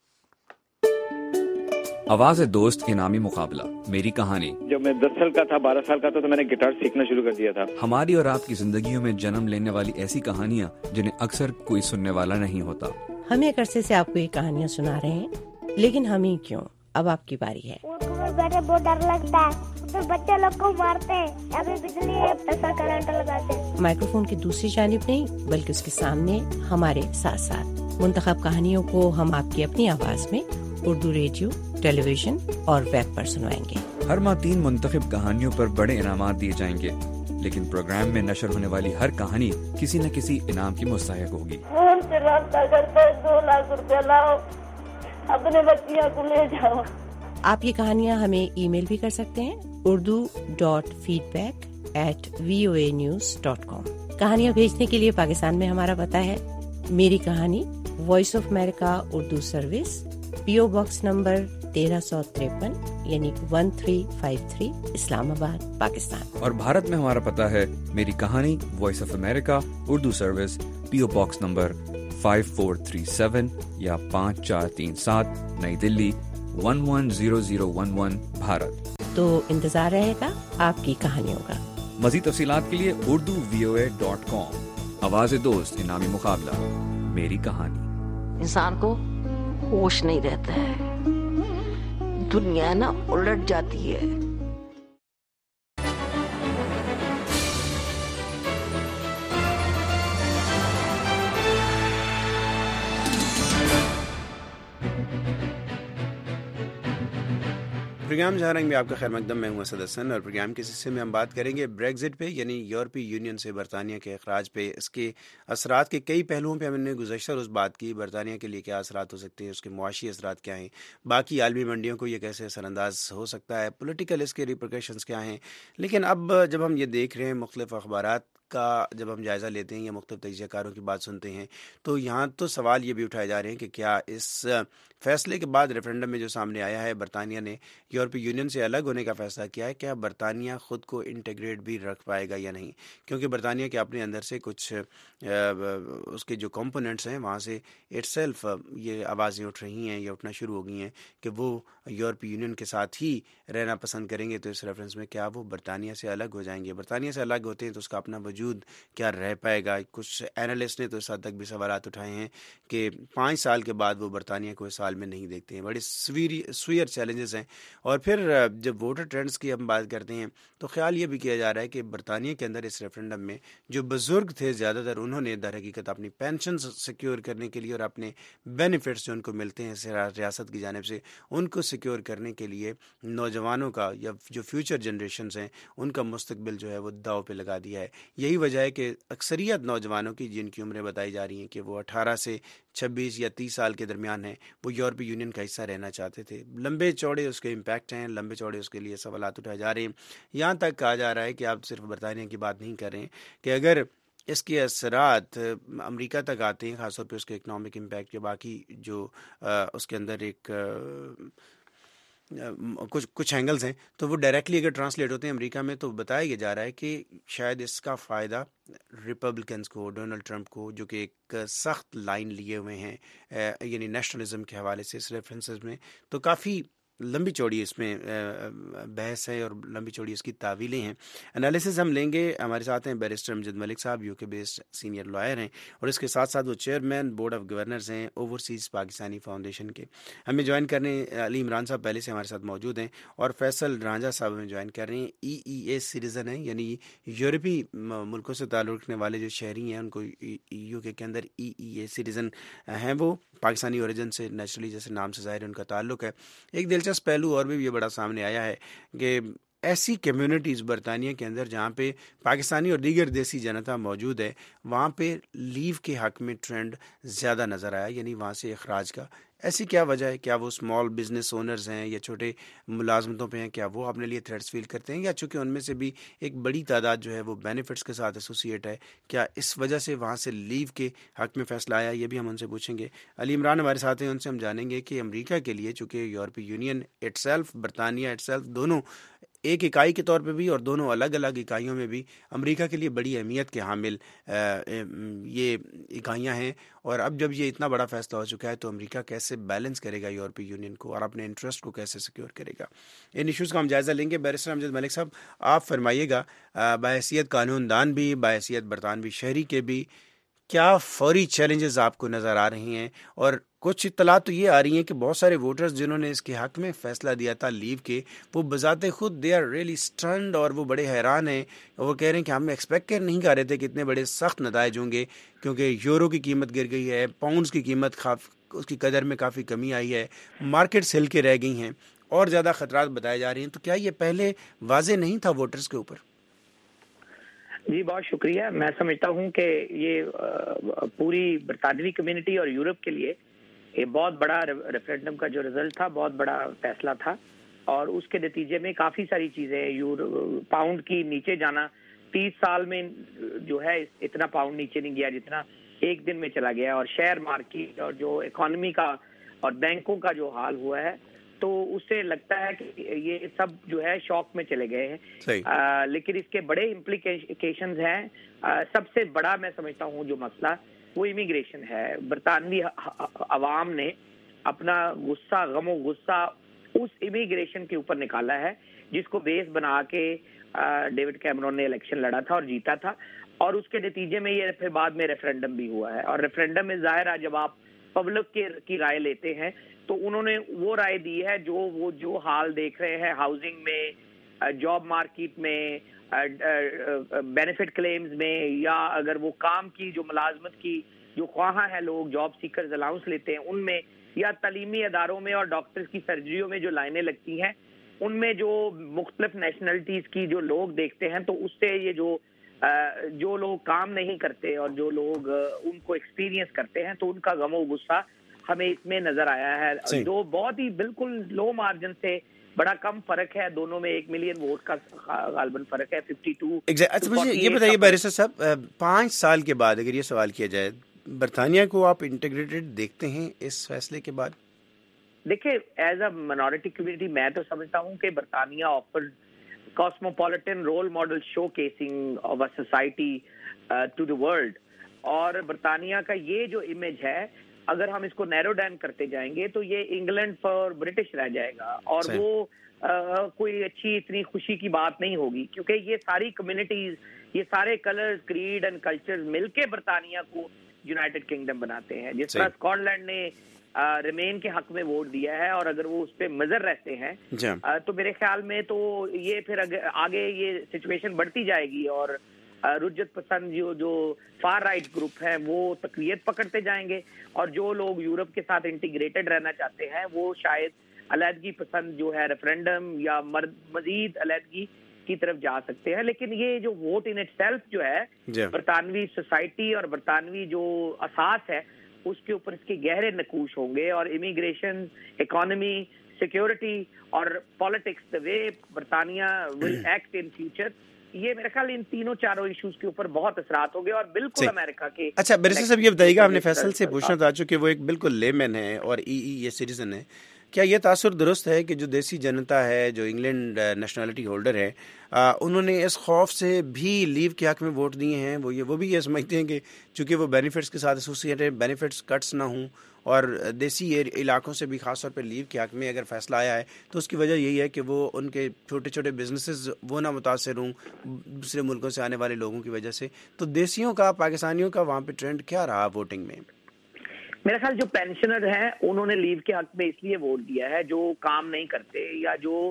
آواز دوست انعامی مقابلہ میری کہانی. جب میں 10 سال کا تھا، 12 سال کا تھا تو میں نے گٹار سیکھنا شروع کر دیا تھا. ہماری اور آپ کی زندگیوں میں جنم لینے والی ایسی کہانیاں جنہیں اکثر کوئی سننے والا نہیں ہوتا. ہم ایک عرصے سے آپ کو یہ کہانیاں سنا رہے ہیں، لیکن ہم ہی کیوں، اب آپ کی باری ہے. بیٹھے بہت ڈر لگتا ہے، پھر بچے لوگ کو مارتے ہیں، ابھی بجلی ایسا کرنٹ لگاتے ہیں. مائکرو فون کی دوسری جانب نہیں بلکہ اس کے سامنے ہمارے ساتھ ساتھ منتخب کہانیوں کو ہم آپ کی اپنی آواز میں اردو ریڈیو، ٹیلی ویژن اور ویب پر سنوائیں گے. ہر ماہ 3 منتخب کہانیوں پر بڑے انعامات دیے جائیں گے، لیکن پروگرام میں نشر ہونے والی ہر کہانی کسی نہ کسی انعام کی مستحق ہوگی. فون سے رابطہ کرتے 2 لاکھ روپے لاؤ، اپنے بچیاں کو لے جاؤ. آپ یہ کہانیاں ہمیں ای میل بھی کر سکتے ہیں urdu.feedback@voanews.com. کہانیاں بھیجنے کے لیے پاکستان میں ہمارا پتہ ہے میری کہانی، voice of America Urdu service, PO box number 1353 یعنی 1353 اسلام آباد، پاکستان. اور بھارت میں ہمارا پتہ ہے میری کہانی، voice of America Urdu service, PO box number 5437 یا 5437 نئی دلی 110011 بھارت. تو انتظار رہے گا آپ کی کہانیوں کا. مزید تفصیلات کے لیے urduvoa.com. آواز دوست انعامی مقابلہ میری کہانی. انسان کو ہوش نہیں رہتا ہے، دنیا نا الٹ جاتی ہے. प्रोग्राम जहाँ रंग में आपका खैर मकदम, मैं हूँ असद हसन और प्रोग्राम के हिस्से में हम बात करेंगे ब्रेग्जिट पे, यानी यूरोपीय यूनियन से बरतानिया के अखराज पे, इसके असरात के कई पहलुओं पे हमने गुज़श्ता रोज़ बात की। बरतानिया के लिए क्या असरात हो सकते हैं, उसके मुआशी असरात क्या हैं, बाकी आलमी मंडियों को ये कैसे असरअंदाज हो सकता है, पॉलिटिकल इसके रिपरकशंस क्या हैं। लेकिन अब जब हम ये देख रहे हैं, मुख्तलिफ अखबारात का जब हम जायज़ा लेते हैं या मुख्तलिफ तजज़ियाकारों की बात सुनते हैं, तो यहाँ तो सवाल ये भी उठाए जा रहे हैं कि क्या इस फैसले के बाद रेफरेंडम में जो सामने आया है, बरतानिया ने यूरोपीय यूनियन से अलग होने का फैसला किया है, क्या बरतानिया ख़ुद को इंटीग्रेट भी रख पाएगा या नहीं। क्योंकि बरतानिया के अपने अंदर से कुछ उसके जो कंपोनेंट्स हैं वहाँ से इटसेल्फ ये आवाज़ें उठ रही हैं या उठना शुरू हो गई हैं कि वो यूरोपीय यूनियन के साथ ही रहना पसंद करेंगे। तो इस रेफरेंस में क्या वो बरतानिया से अलग हो जाएंगे? बरतानिया से अलग होते हैं तो उसका अपना वजूद क्या रह पाएगा? कुछ एनालिस्ट ने तो इस हद तक भी सवालात उठाए हैं कि 5 साल के बाद वो बरतानिया को इस साल में नहीं देखते हैं। बड़े स्वीयर चैलेंजेस हैं। और फिर जब वोटर ट्रेंड्स की हम बात करते हैं तो ख्याल ये भी किया जा रहा है कि बरतानिया के अंदर इस रेफरेंडम में जो बुजुर्ग थे ज़्यादातर, उन्होंने दर हकीकत अपनी पेंशन सिक्योर करने के लिए और अपने बेनिफिट्स जो उनको मिलते हैं रियासत की जानिब से, उनको सिक्योर करने के लिए नौजवानों का या जो फ्यूचर जनरेशन्स हैं उनका मुस्तकबिल जो है वो दाव पे लगा दिया है। यही वजह है कि अक्सरियत नौजवानों की, जिनकी उम्रें बताई जा रही हैं कि वो 18 से 26 या 30 साल के दरमियान हैं, वो यूरोपीय यूनियन का हिस्सा रहना चाहते थे। लंबे चौड़े उसके इम्पैक्ट हैं, लंबे चौड़े उसके लिए सवालात उठाए जा रहे हैं। यहाँ तक कहा जा रहा है कि आप सिर्फ बरतानिया की बात नहीं कर रहे हैं कि अगर इसके असरात अमेरिका तक आते हैं, ख़ासतौर पे उसके इकनॉमिक इम्पैक्ट या बाकी जो उसके अंदर एक कुछ एंगल्स हैं, तो वो डायरेक्टली अगर ट्रांसलेट होते हैं अमेरिका में, तो बताया जा रहा है कि शायद इसका फ़ायदा रिपब्लिकन्स को, डोनाल्ड ट्रंप को, जो कि एक सख्त लाइन लिए हुए हैं यानी नेशनलिज्म के हवाले से इस रेफरेंसेस में, तो काफ़ी लंबी चौड़ी इसमें बहस है और लंबी चौड़ी इसकी तावीलें हैं। एनालिसिस हम लेंगे। हमारे साथ हैं बैरिस्टर अमजद मलिक साहब, यूके बेस्ड सीनियर लॉयर हैं और इसके साथ साथ वो चेयरमैन बोर्ड ऑफ गवर्नर्स हैं ओवरसीज़ पाकिस्तानी फाउंडेशन के। हमें ज्वाइन करने अली इमरान साहब पहले से हमारे साथ मौजूद हैं और फैसल रांझा साहब हमें ज्वाइन कर रहे हैं। EEA सिटीज़न हैं, यानी यूरोपीय मुल्कों से ताल्लुक़ रखने वाले जो शहरी हैं उनको यूके के अंदर EEA सिटीज़न हैं, वो पाकिस्तानी ओरिजिन से नेचुरली, जैसे नाम से ज़ाहिर उनका ताल्लुक़ है। एक दिलचस्प पहलू और भी ये बड़ा सामने आया है कि ऐसी कम्युनिटीज़ बरतानिया के अंदर जहाँ पे पाकिस्तानी और दीगर देसी जनता मौजूद है, वहाँ पे लीव के हक़ में ट्रेंड ज़्यादा नज़र आया, यानी वहाँ से अखराज का। ऐसी क्या वजह है? क्या वो स्मॉल बिजनेस ओनर्स हैं या छोटे मुलाजमतों पे हैं, क्या वो अपने लिए थ्रेट्स फील करते हैं, या चूँकि उनमें से भी एक बड़ी तादाद जो है वो बेनिफिट्स के साथ एसोसिएट है, क्या इस वजह से वहाँ से लीव के हक़ में फ़ैसला आया? ये भी हम उनसे पूछेंगे। अली इमरान हमारे साथ हैं, उनसे हम जानेंगे कि अमेरिका के लिए, चूँकि यूरोपीय यूनियन इटसेल्फ, बरतानिया इटसेल्फ, दोनों एक इकाई के तौर पे भी और दोनों अलग अलग इकाइयों में भी अमेरिका के लिए बड़ी अहमियत के हामिल ये इकाइयां हैं। और अब जब ये इतना बड़ा फैसला हो चुका है तो अमेरिका कैसे बैलेंस करेगा यूरोपीय यूनियन को और अपने इंटरेस्ट को कैसे सिक्योर करेगा? इन इश्यूज़ का हम जायज़ा लेंगे। बैरिस्टर अमजद मलिक साहब, आप फरमाइएगा, बाहैसियत कानूनदान भी, बाहैसियत बरतानवी शहरी के भी, क्या फौरी चैलेंजेस आपको नज़र आ रही हैं? और कुछ इत्तला तो ये आ रही हैं कि बहुत सारे वोटर्स जिन्होंने इसके हक़ में फ़ैसला दिया था लीव के, वो बजाते खुद दे आर रियली स्टन्ड और वो बड़े हैरान हैं। वो कह रहे हैं कि हम एक्सपेक्ट नहीं कर रहे थे कि इतने बड़े सख्त नताइज होंगे, क्योंकि यूरो की कीमत गिर गई है, पाउंड्स की कीमत उसकी कदर में काफ़ी कमी आई है, मार्केट्स हिल के रह गई हैं और ज़्यादा ख़तरात बताए जा रहे हैं। तो क्या ये पहले वाज़ेह नहीं था वोटर्स के ऊपर? जी, बहुत शुक्रिया। मैं समझता हूँ कि ये पूरी बरतानवी कम्युनिटी और यूरोप के लिए ये बहुत बड़ा रेफरेंडम का जो रिजल्ट था, बहुत बड़ा फैसला था और उसके नतीजे में काफ़ी सारी चीज़ें, पाउंड की नीचे जाना, 30 साल में जो है इतना पाउंड नीचे नहीं गया जितना एक दिन में चला गया, और शेयर मार्केट और जो इकोनॉमी का और बैंकों का जो हाल हुआ है, तो उससे लगता है कि ये सब जो है शॉक में चले गए हैं। लेकिन इसके बड़े इम्प्लीकेशंस हैं। सबसे बड़ा मैं समझता हूँ जो मसला वो इमिग्रेशन है। बरतानवी अवाम ने अपना गुस्सा, गमो गुस्सा उस इमिग्रेशन के ऊपर निकाला है, जिसको बेस बना के डेविड कैमरन ने इलेक्शन लड़ा था और जीता था, और उसके नतीजे में ये फिर बाद में रेफरेंडम भी हुआ है। और रेफरेंडम में जाहिर है जब आप पब्लिक की राय लेते हैं तो उन्होंने वो राय दी है जो हाल देख रहे हैं हाउसिंग में, जॉब मार्केट में, बेनिफिट क्लेम्स में, या अगर वो काम की जो मुलाजमत की जो ख्वाहां है, लोग जॉब सीकर्स अलाउंस लेते हैं उनमें, या तालीमी अदारों में और डॉक्टर्स की सर्जरियों में जो लाइनें लगती हैं, ان میں جو مختلف نیشنلٹیز کی جو لوگ دیکھتے ہیں تو اس سے یہ جو لوگ کام نہیں کرتے اور جو لوگ ان کو ایکسپیرینس کرتے ہیں تو ان کا غم و غصہ ہمیں اس میں نظر آیا ہے. جو بہت ہی بالکل لو مارجن سے بڑا کم فرق ہے دونوں میں, 1 ملین ووٹ کا غالباً فرق ہے, 52. اچھا مجھے یہ بتائیے بیرسٹر صاحب, 5 سال کے بعد اگر یہ سوال کیا جائے, برطانیہ کو آپ انٹیگریٹڈ دیکھتے ہیں اس فیصلے کے بعد؟ دیکھیں, ایز اے منورٹی کمیونٹی میں تو سمجھتا ہوں کہ برطانیہ afforded cosmopolitan role model showcasing of a society to the world, اور برطانیہ کا یہ جو امیج ہے اگر ہم اس کو نیرو ڈاؤن کرتے جائیں گے تو یہ انگلینڈ فار برٹش رہ جائے گا, اور وہ کوئی اچھی اتنی خوشی کی بات نہیں ہوگی, کیونکہ یہ ساری کمیونٹیز, یہ سارے کلرز, کریڈ اینڈ کلچرز مل کے برطانیہ کو یونائٹڈ کنگڈم بناتے ہیں. جس طرح اسکاٹ لینڈ نے ریمین کے حق میں ووٹ دیا ہے, اور اگر وہ اس پہ مضر رہتے ہیں تو میرے خیال میں تو یہ پھر آگے یہ سچویشن بڑھتی جائے گی, اور رجت پسند جو فار رائٹ گروپ ہیں وہ تقویت پکڑتے جائیں گے, اور جو لوگ یورپ کے ساتھ انٹیگریٹڈ رہنا چاہتے ہیں وہ شاید علیحدگی پسند جو ہے ریفرینڈم یا مزید علیحدگی کی طرف جا سکتے ہیں. لیکن یہ جو ووٹ ان اٹ سیلف جو ہے برطانوی سوسائٹی اور برطانوی جو اساس ہے اس کے اوپر اس کے گہرے نقوش ہوں گے, اور امیگریشن, اکانومی, سیکیورٹی اور پالیٹکس, دا وے برطانیہ ول ایکٹ ان فیوچر, یہ میرے خیال ان تینوں چاروں ایشوز کے اوپر بہت اثرات ہوں گے, اور بالکل امریکہ کے. اچھا بیرسٹر صاحب یہ بتائیے گا, ہم نے فیصل سے پوچھنا تھا چونکہ وہ ایک بالکل لے مین ہے اور یہ سٹیزن ہے, کیا یہ تاثر درست ہے کہ جو دیسی جنتا ہے, جو انگلینڈ نیشنلٹی ہولڈر ہے, انہوں نے اس خوف سے بھی لیو کے حق میں ووٹ دیے ہیں, وہ بھی یہ سمجھتے ہیں کہ چونکہ وہ بینیفٹس کے ساتھ ایسوسیٹڈ, بینیفٹس کٹس نہ ہوں, اور دیسی علاقوں سے بھی خاص طور پہ لیو کے حق میں اگر فیصلہ آیا ہے تو اس کی وجہ یہی ہے کہ وہ ان کے چھوٹے چھوٹے بزنسز وہ نہ متاثر ہوں دوسرے ملکوں سے آنے والے لوگوں کی وجہ سے. تو دیسیوں کا, پاکستانیوں کا وہاں پہ ٹرینڈ کیا رہا ووٹنگ میں؟ میرا خیال جو پینشنر ہیں انہوں نے لیو کے حق میں اس لیے ووٹ دیا ہے, جو کام نہیں کرتے یا جو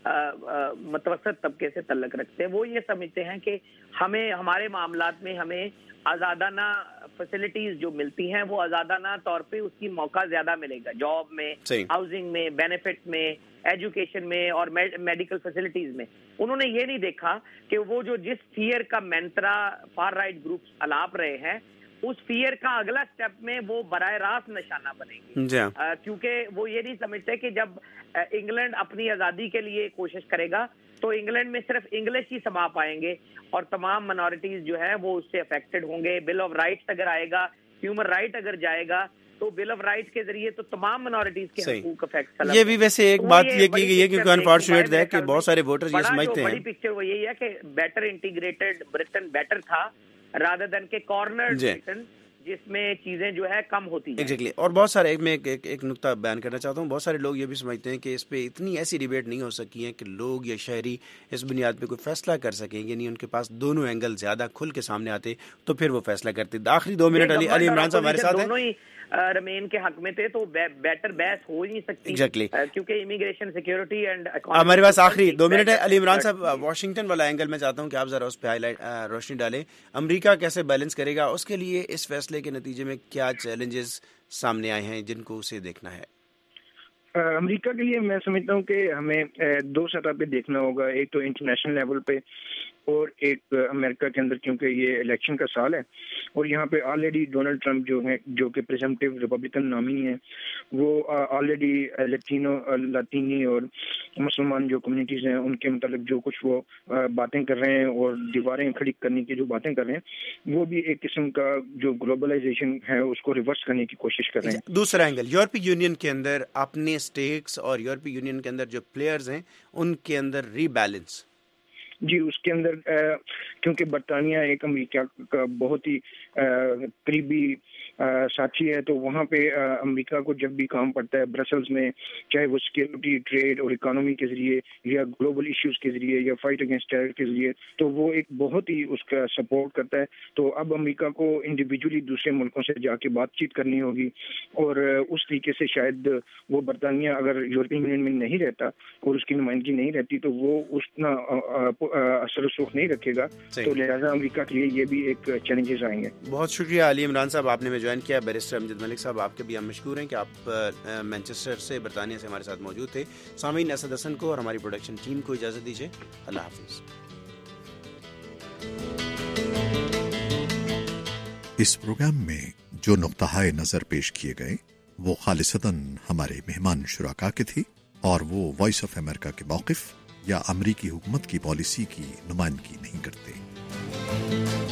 متوسط طبقے سے تعلق رکھتے ہیں, وہ یہ سمجھتے ہیں کہ ہمارے معاملات میں ہمیں آزادانہ فیسلٹیز جو ملتی ہیں وہ آزادانہ طور پہ اس کی موقع زیادہ ملے گا, جاب میں, ہاؤسنگ میں, بینیفٹ میں, ایجوکیشن میں اور میڈیکل فیسلٹیز میں. انہوں نے یہ نہیں دیکھا کہ وہ جس فیئر کا منترا فار رائٹ گروپس الاپ رہے ہیں اس فیئر کا اگلا سٹیپ میں وہ براہ راست نشانہ بنے گی, کیونکہ وہ یہ نہیں سمجھتے کہ جب انگلینڈ اپنی آزادی کے لیے کوشش کرے گا تو انگلینڈ میں صرف انگلش ہی سما پائیں گے اور تمام منارٹیز جو ہیں وہ اس سے افیکٹڈ ہوں گے. بل آف رائٹس اگر آئے گا, ہیومن رائٹ اگر جائے گا تو بل آف رائٹس کے ذریعے تو تمام منارٹیز کے حقوق افیکٹ. یہ بھی ویسے ایک بات یہ کی گئی ہے کہ انفارچونیٹ ہے کہ بہت سارے ووٹرز یہ سمجھتے ہیں, بڑی پکچر وہ یہی ہے کہ بیٹر انٹیگریٹڈ برٹن بیٹر تھا رادر دین کے کارنر برٹن جس میں چیزیں جو ہے کم ہوتی ہیں. ایگزیکٹلی. اور بہت سارے میں ایک نقطہ بیان کرنا چاہتا ہوں, بہت سارے لوگ یہ بھی سمجھتے ہیں کہ اس پہ اتنی ایسی ڈیبیٹ نہیں ہو سکی ہے کہ لوگ یا شہری اس بنیاد پہ کوئی فیصلہ کر سکیں, یعنی ان کے پاس دونوں اینگل زیادہ کھل کے سامنے آتے تو پھر وہ فیصلہ کرتے. آخری 2 منٹ علی عمران صاحب ہمارے ساتھ ہیں, رمین کے حق میں تھے تو بیٹر بحث ہو ہی نہیں سکتی کیونکہ امیگریشن, سیکیورٹی اینڈ ہمارے پاس آخری 2 منٹ ہے. علی عمران صاحب, واشنگٹن والا اینگل میں چاہتا ہوں کہ آپ ذرا اس پہ ہائی لائٹ روشنی ڈالیں. امریکہ کیسے بیلنس کرے گا, اس کے لیے اس فیصلے کے نتیجے میں کیا چیلنجز سامنے آئے ہیں جن کو اسے دیکھنا ہے؟ امریکہ کے لیے میں سمجھتا ہوں کہ ہمیں 2 سطح پہ دیکھنا ہوگا, ایک تو انٹرنیشنل لیول پہ اور ایک امریکہ کے اندر, کیونکہ یہ الیکشن کا سال ہے اور یہاں پہ آلریڈی ڈونلڈ ٹرمپ جو کہ پریزمپٹیو ریپبلکن نامی ہیں, وہ آلریڈی لاطینی اور مسلمان جو کمیونٹیز ہیں ان کے متعلق جو کچھ وہ باتیں کر رہے ہیں اور دیواریں کھڑی کرنے کی جو باتیں کر رہے ہیں, وہ بھی ایک قسم کا جو گلوبلائزیشن ہے اس کو ریورس کرنے کی کوشش کر رہے ہیں. دوسرا اینگل, یورپی یونین کے اندر اپنے اسٹیکس اور یورپی یونین کے اندر جو پلیئرز ہیں ان کے اندر ری بیلنس. جی, اس کے اندر کیونکہ برطانیہ ایک امریکہ کا بہت ہی قریبی ساتھی ہے, تو وہاں پہ امریکہ کو جب بھی کام پڑتا ہے برسلز میں, چاہے وہ سیکیورٹی, ٹریڈ اور اکانومی کے ذریعے یا گلوبل ایشوز کے ذریعے یا فائٹ اگینسٹ ٹیرر کے ذریعے, تو وہ ایک بہت ہی اس کا سپورٹ کرتا ہے. تو اب امریکہ کو انڈیویجولی دوسرے ملکوں سے جا کے بات چیت کرنی ہوگی اور اس طریقے سے شاید وہ برطانیہ اگر یورپین یونین میں نہیں رہتا اور اس کی نمائندگی نہیں رہتی تو وہ اتنا اثر و رسوخ نہیں رکھے گا، تو لہٰذا امریکہ کے لیے یہ بھی ایک چیلنجز آئیں گے۔ بہت شکریہ علی عمران صاحب، آپ نے میں جوائن کیا۔ بیرسٹر امجد ملک صاحب، آپ کے بھی ہم مشکور ہیں کہ آپ مینچسٹر سے برطانیہ سے ہمارے ساتھ موجود تھے۔ سامعین، اسد حسن کو اور ہماری پروڈکشن ٹیم کو اجازت دیجیے، اللہ حافظ۔ اس پروگرام میں جو نقطہ نظر پیش کیے گئے وہ خالصتاً ہمارے مہمان شرکا کے تھے اور وہ وائس آف امریکہ کے موقف یا امریکی حکومت کی پالیسی کی نمائندگی نہیں کرتے۔